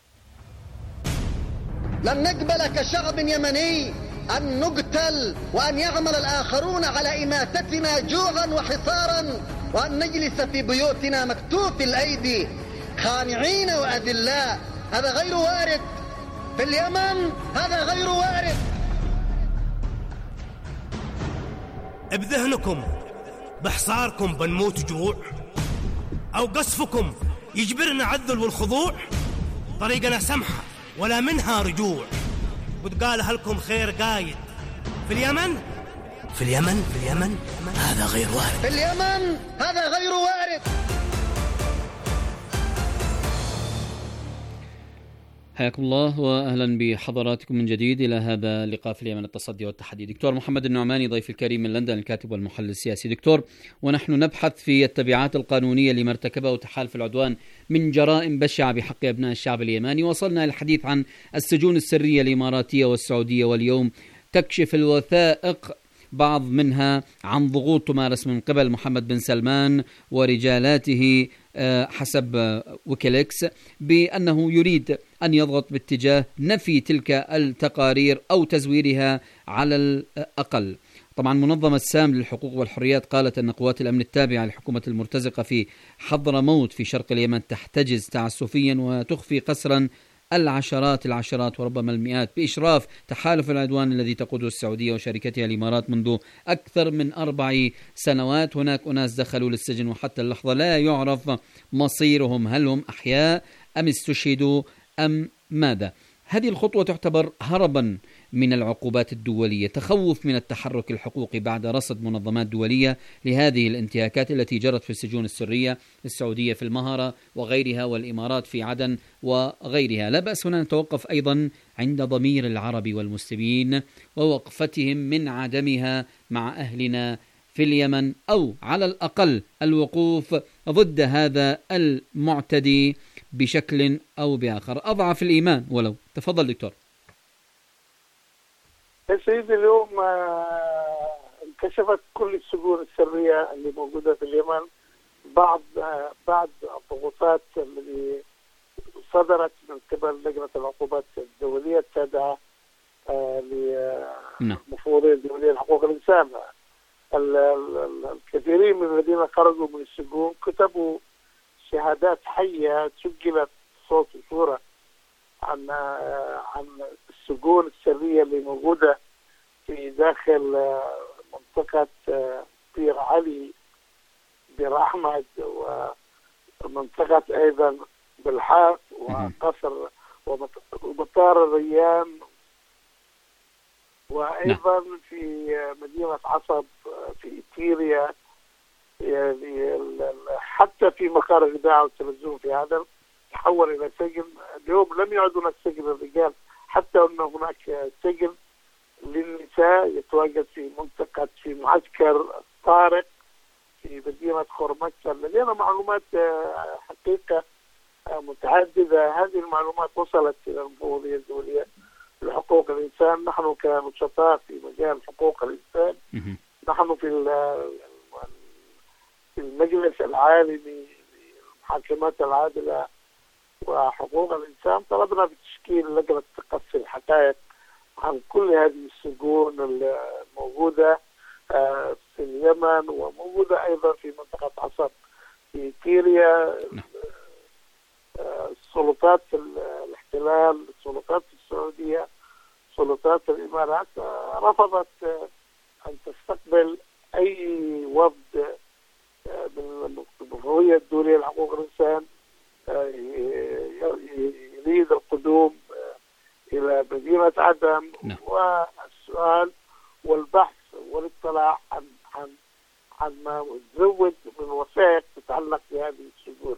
Speaker 16: لن نقبل كشعب يمني أن نقتل وأن يعمل الآخرون على إماتتنا جوعا وحصارا، وأن نجلس في بيوتنا مكتوف الأيدي خانعين وأذلاء. هذا غير وارد في اليمن، هذا غير وارد.
Speaker 17: بذهنكم بحصاركم بنموت جوع، أو قصفكم يجبرنا على الذل والخضوع؟ طريقنا سمحة ولا منها رجوع، وتقال لكم خير قايد في اليمن. في اليمن هذا غير وارد.
Speaker 16: في اليمن هذا غير وارد.
Speaker 11: حياكم الله واهلا بحضراتكم من جديد الى هذا اللقاء في اليمن التصدي والتحدي. دكتور محمد النعماني ضيف الكريم من لندن، الكاتب والمحلل السياسي. دكتور، ونحن نبحث في التبعات القانونية لما ارتكبه تحالف العدوان من جرائم بشعة بحق أبناء الشعب اليماني، وصلنا إلى الحديث عن السجون السرية الإماراتية والسعودية، واليوم تكشف الوثائق بعض منها عن ضغوط تمارس من قبل محمد بن سلمان ورجالاته حسب ويكيليكس، بأنه يريد أن يضغط باتجاه نفي تلك التقارير أو تزويرها على الأقل. طبعا منظمة سام للحقوق والحريات قالت أن قوات الأمن التابعة للحكومة المرتزقة في حضرموت في شرق اليمن تحتجز تعسفيا وتخفي قسرا العشرات وربما المئات بإشراف تحالف العدوان الذي تقوده السعودية وشركتها الإمارات منذ أكثر من 4 سنوات. هناك أناس دخلوا للسجن وحتى اللحظة لا يعرف مصيرهم، هل هم أحياء أم استشهدوا أم ماذا؟ هذه الخطوة تعتبر هربا من العقوبات الدولية، تخوف من التحرك الحقوقي بعد رصد منظمات دولية لهذه الانتهاكات التي جرت في السجون السرية، السعودية في المهرة وغيرها، والإمارات في عدن وغيرها. لا بأس هنا نتوقف أيضا عند ضمير العرب والمسلمين ووقفتهم من عدمها مع أهلنا في اليمن، أو على الأقل الوقوف ضد هذا المعتدي بشكل أو بآخر، أضعف الإيمان ولو. تفضل دكتور.
Speaker 15: يا سيدي، اليوم انكشفت كل السجون السرية اللي موجودة في اليمن بعد الضغوطات التي صدرت من قبل لجنة العقوبات الدولية التابعة للمفوضية الدولية لحقوق الإنسان. الكثيرين من الذين خرجوا من السجون كتبوا شهادات حية سجلت صوت وصورة عن السجون السرية اللي موجودة في داخل منطقة بير علي، بير أحمد، ومنطقة أيضا بالحاق وقصر ومطار الريان، وأيضا في مدينة عصب في إيتيريا، يعني حتى في مقر الإذاعة والتلفزيون في عدن تحول إلى سجن. اليوم لم يعد هناك سجن للرجال، حتى أن هناك سجن للنساء يتواجد في معسكر طارق في مدينة خرمشة. لدينا معلومات حقيقة متعددة، هذه المعلومات وصلت إلى المفوضية الدولية لحقوق الإنسان. نحن كنشطاء في مجال حقوق الإنسان، نحن في المجلس العالمي للمحاكمات العادلة وحقوق الإنسان طلبنا بتشكيل لجنة تقصي الحقائق عن كل هذه السجون الموجودة في اليمن وموجودة أيضا في منطقة عصب في سوريا. سلطات الاحتلال، السلطات السعودية، سلطات الإمارات رفضت أن تستقبل أي وفد من المفوضية الدولية لحقوق الإنسان يريد القدوم إلى مدينة عدن. والسؤال والبحث والاطلاع عن ما تزود من وثائق تتعلق بهذه السجون.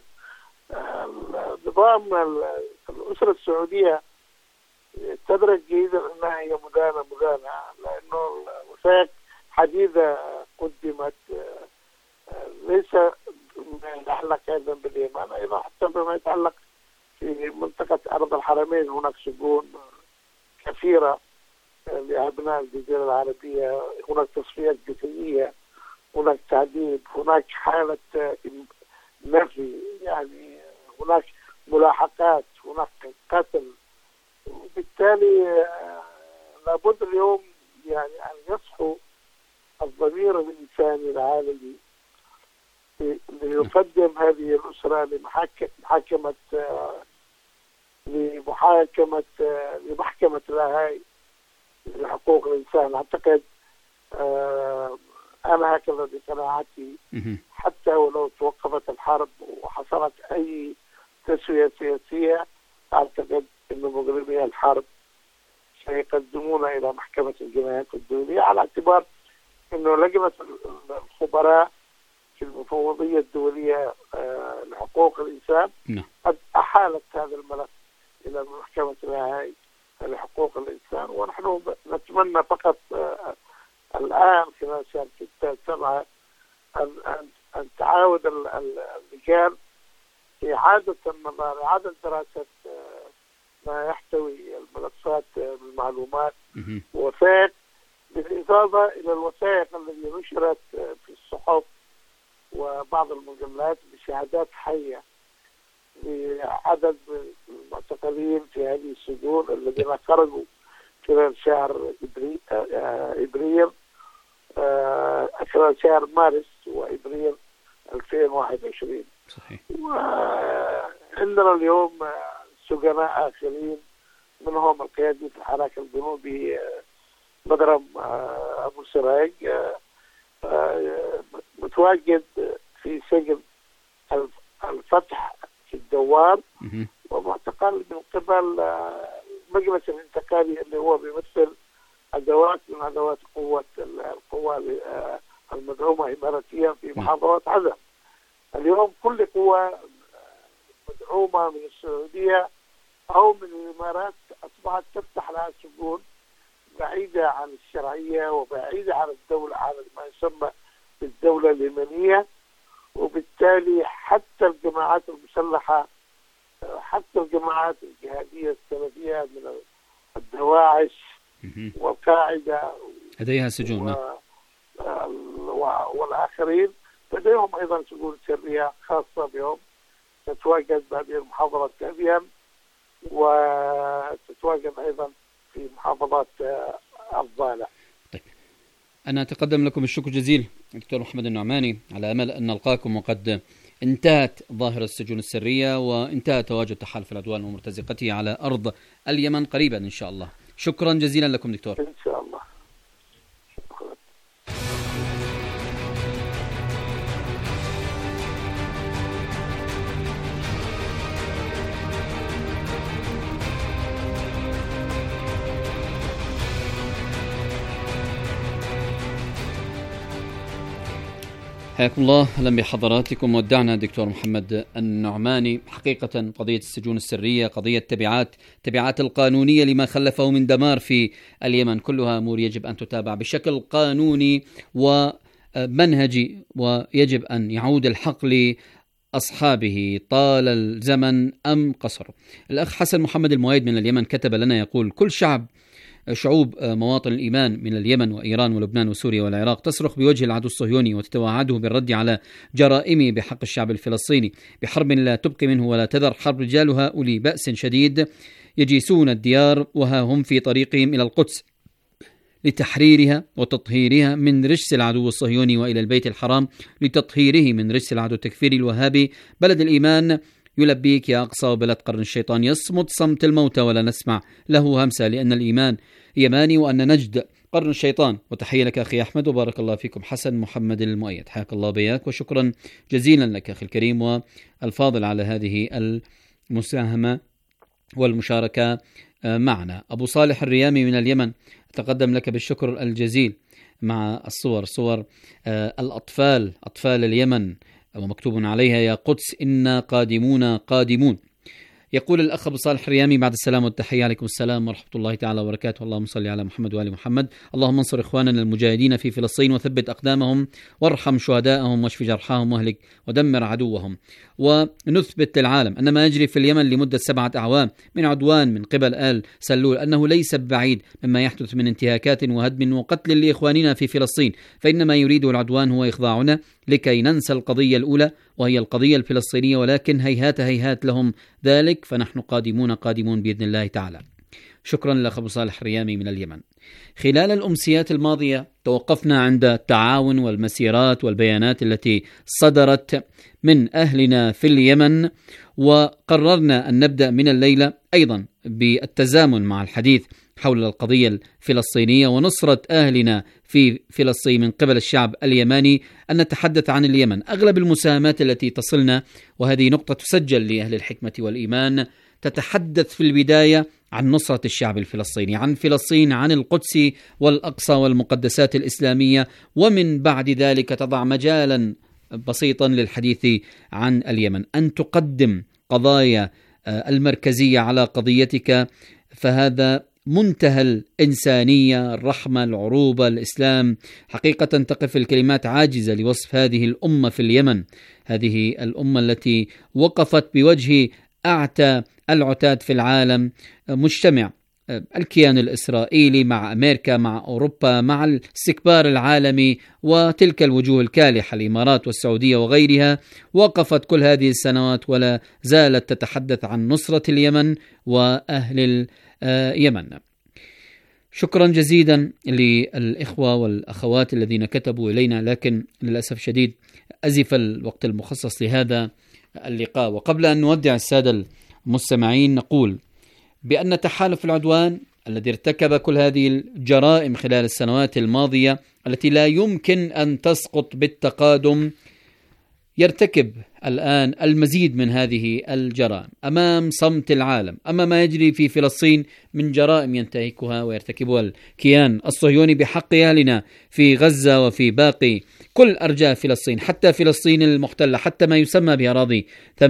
Speaker 15: نظام الأسرة السعودية تدرك جيدا أنها هي مدانة، لأنه الوثائق حديثة قدمت ليس ما يتعلق أيضا باليمن، أيضا حتى بما يتعلق في منطقة أرض الحرمين هناك سجون كثيرة لأبناء الجزيرة العربية، هناك تصفيات جزئية، هناك تعذيب، هناك حالة نفي، يعني هناك ملاحقات، هناك قتل. وبالتالي لابد اليوم يعني أن يصحو الضمير الإنساني العالمي ليقدم هذه الأسرة لمحكمة الهاي لحقوق الإنسان. أعتقد أنا هكذا بقناعتي، حتى ولو توقفت الحرب وحصلت أي تسوية سياسية، أعتقد أن مجرمي الحرب سيقدمون إلى محكمة الجنايات الدولية، على اعتبار أنه لجنة الخبراء في المفوضية الدولية لحقوق الإنسان قد أحالت هذا الملف إلى محكمة الهاي لحقوق الإنسان. ونحن نتمنى فقط الآن خلال شهر 6-7 أن تعاود اللجان إعادة النظر، إعادة دراسة ما يحتوي الملفات بالمعلومات ووثائق، بالإضافة إلى الوثائق التي نشرت في الصحف وبعض المجلات بشهادات حية لعدد المعتقلين في هذه السجون الذين خرجوا خلال شهر إبريل، خلال شهر مارس وإبريل 2021.
Speaker 11: صحيح.
Speaker 15: وعندنا اليوم سجناء آخرين، منهم القيادي في الحراك الجنوبي مدرم أبو سراج متواجد في سجن الفتح في الدوار، ومعتقل من قبل المجلس الانتقالي اللي هو بيمثل أدوات من أدوات القوى المدعومة إماراتيا في محافظة عدن. اليوم كل قوة مدعومة من السعودية أو من الإمارات أصبحت تفتح لها سجون بعيدة عن الشرعية وبعيدة عن الدولة، عن ما يسمى بالدولة اليمنية. وبالتالي حتى الجماعات المسلحة، حتى الجماعات الجهادية السلفية من الدواعش والقاعدة
Speaker 11: لديها سجون
Speaker 15: والآخرين لديهم أيضا سجون سرية خاصة بهم تتواجد بهذه محافظة أبين، وتتواجد أيضا في محافظة الضالع.
Speaker 11: طيب، أنا أتقدم لكم الشكر جزيل دكتور محمد النعماني، على أمل أن نلقاكم وقد انتهت ظاهرة السجون السرية وانتهى تواجد تحالف العدوان ومرتزقته على أرض اليمن قريبا إن شاء الله. شكرا جزيلا لكم دكتور.
Speaker 15: إن شاء الله.
Speaker 11: حياكم الله، اهلا بحضراتكم. ودعنا دكتور محمد النعماني. حقيقة قضية السجون السرية قضية تبعات القانونية لما خلفه من دمار في اليمن، كلها أمور يجب أن تتابع بشكل قانوني ومنهجي، ويجب أن يعود الحق لأصحابه طال الزمن أم قصر. الأخ حسن محمد المؤيد من اليمن كتب لنا يقول: كل شعوب مواطن الإيمان من اليمن وإيران ولبنان وسوريا والعراق تصرخ بوجه العدو الصهيوني وتتوعده بالرد على جرائمه بحق الشعب الفلسطيني بحرب لا تبقي منه ولا تذر، حرب رجالها أولي بأس شديد يجيسون الديار وها هم في طريقهم إلى القدس لتحريرها وتطهيرها من رجس العدو الصهيوني، وإلى البيت الحرام لتطهيره من رجس العدو التكفيري الوهابي. بلد الإيمان يلبيك يا أقصى، وبلد قرن الشيطان يصمت صمت الموتى ولا نسمع له همسة، لأن الإيمان يماني وأن نجد قرن الشيطان. وتحية لك أخي أحمد، وبارك الله فيكم. حسن محمد المؤيد، حياك الله بياك، وشكرا جزيلا لك أخي الكريم والفاضل على هذه المساهمة والمشاركة معنا. أبو صالح الريامي من اليمن، أتقدم لك بالشكر الجزيل مع الصور، صور الأطفال، أطفال اليمن، ومكتوب عليها يا قدس إنا قادمون قادمون. يقول الأخ أبو صالح الريامي بعد السلام والتحية: عليكم السلام ورحمة الله تعالى وبركاته، اللهم صل على محمد وآل محمد. اللهم انصر إخواننا المجاهدين في فلسطين وثبت أقدامهم وارحم شهداءهم واشف جرحاهم واهلك ودمر عدوهم. ونثبت للعالم أن ما يجري في اليمن لمدة 7 أعوام من عدوان من قبل آل سلول أنه ليس بعيد مما يحدث من انتهاكات وهدم وقتل لإخواننا في فلسطين، فإنما يريد العدوان هو إخضاعنا لكي ننسى القضية الأولى وهي القضية الفلسطينية، ولكن هيهات هيهات لهم ذلك، فنحن قادمون بإذن الله تعالى. شكرا لأخ أبو صالح الريامي من اليمن. خلال الأمسيات الماضية توقفنا عند التعاون والمسيرات والبيانات التي صدرت من أهلنا في اليمن، وقررنا أن نبدأ من الليلة أيضا بالتزامن مع الحديث حول القضية الفلسطينية ونصرة أهلنا في فلسطين من قبل الشعب اليماني، أن نتحدث عن اليمن. أغلب المساهمات التي تصلنا، وهذه نقطة تسجل لأهل الحكمة والإيمان، تتحدث في البداية عن نصرة الشعب الفلسطيني، عن فلسطين، عن القدس والأقصى والمقدسات الإسلامية، ومن بعد ذلك تضع مجالا بسيطا للحديث عن اليمن. أن تقدم قضايا المركزية على قضيتك، فهذا منتهى الإنسانية، الرحمة، العروبة، الإسلام. حقيقة تقف الكلمات عاجزة لوصف هذه الأمة في اليمن، هذه الأمة التي وقفت بوجه أعتى العتاد في العالم، مجتمع الكيان الإسرائيلي مع أمريكا مع أوروبا مع الاستكبار العالمي وتلك الوجوه الكالحة الإمارات والسعودية وغيرها، وقفت كل هذه السنوات ولا زالت تتحدث عن نصرة اليمن وأهل اليمن. شكرا جزيلا للإخوة والأخوات الذين كتبوا إلينا، لكن للأسف شديد أزف الوقت المخصص لهذا اللقاء. وقبل أن نودع السادة المستمعين نقول بأن تحالف العدوان الذي ارتكب كل هذه الجرائم خلال السنوات الماضية التي لا يمكن أن تسقط بالتقادم، يرتكب الآن المزيد من هذه الجرائم أمام صمت العالم، أمام ما يجري في فلسطين من جرائم ينتهكها ويرتكبها الكيان الصهيوني بحق أهلنا في غزة وفي باقي كل أرجاء فلسطين، حتى فلسطين المحتلة، حتى ما يسمى بأراضي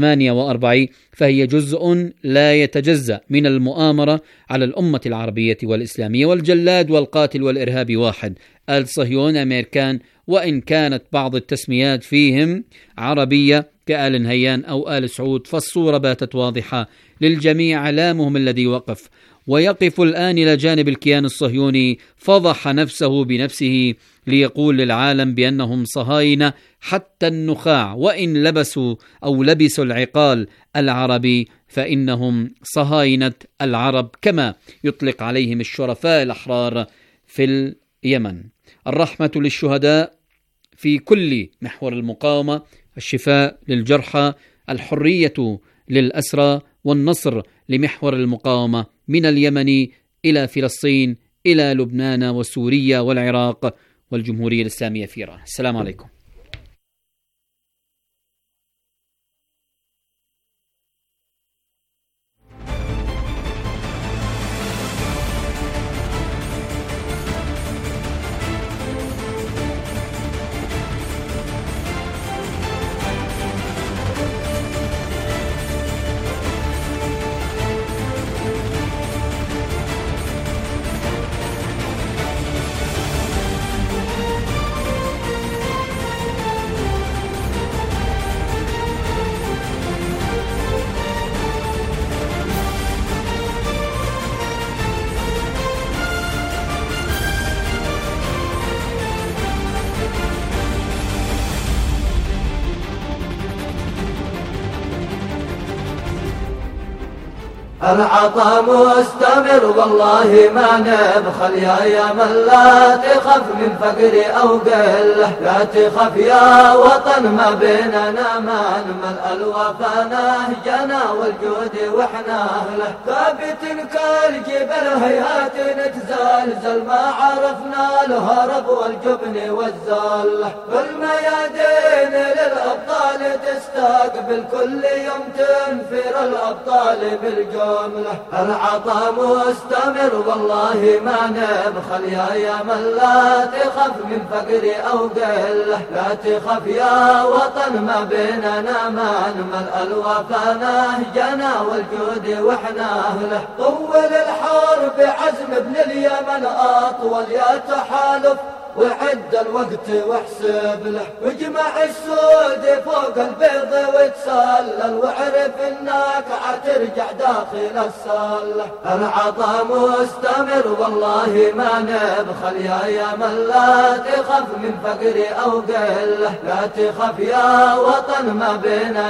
Speaker 11: 48، فهي جزء لا يتجزأ من المؤامرة على الأمة العربية والإسلامية. والجلاد والقاتل والإرهابي واحد، آل صهيون أمريكان، وإن كانت بعض التسميات فيهم عربية كآل نهيان أو آل سعود، فالصورة باتت واضحة للجميع. إعلامهم الذي وقف ويقف الآن إلى جانب الكيان الصهيوني فضح نفسه بنفسه ليقول للعالم بأنهم صهاينة، حتى النخاع وإن لبسوا أو لبسوا العقال العربي فإنهم صهاينة العرب، كما يطلق عليهم الشرفاء الأحرار في اليمن. الرحمة للشهداء في كل محور المقاومة، الشفاء للجرحى، الحرية للأسرى، والنصر لمحور المقاومة من اليمن إلى فلسطين إلى لبنان وسوريا والعراق والجمهورية الإسلامية في إيران. السلام عليكم.
Speaker 18: العطاء مستمر والله ما نبخل يا يمن، لا تخف من فقر أو قله، لا تخف يا وطن ما بيننا ما نمل، الوفا نهجنا والجود واحنا أهله، ثابت كالجبل هيهات نتزلزل، ما عرفنا الهرب والجبن والزله، بالميادين للأبطال نستقبل كل يوم تنفر الأبطال بالجملة. العطاء مستمر والله ما نبخل يا من لا تخف من فقر أو قلة. لا تخف يا وطن ما بيننا ما نمل الوفا نهجنا والجود واحنا أهله. طول الحرب عزم ابن اليمن أطول يا تحالف وعد الوقت واحسب له. واجمع السود فوق البيض وتسلل واعرف انك عترجع داخل السله. العطاء مستمر والله ما نبخل يا من لا تخف من فقر او قله. لا تخف يا وطن ما بيننا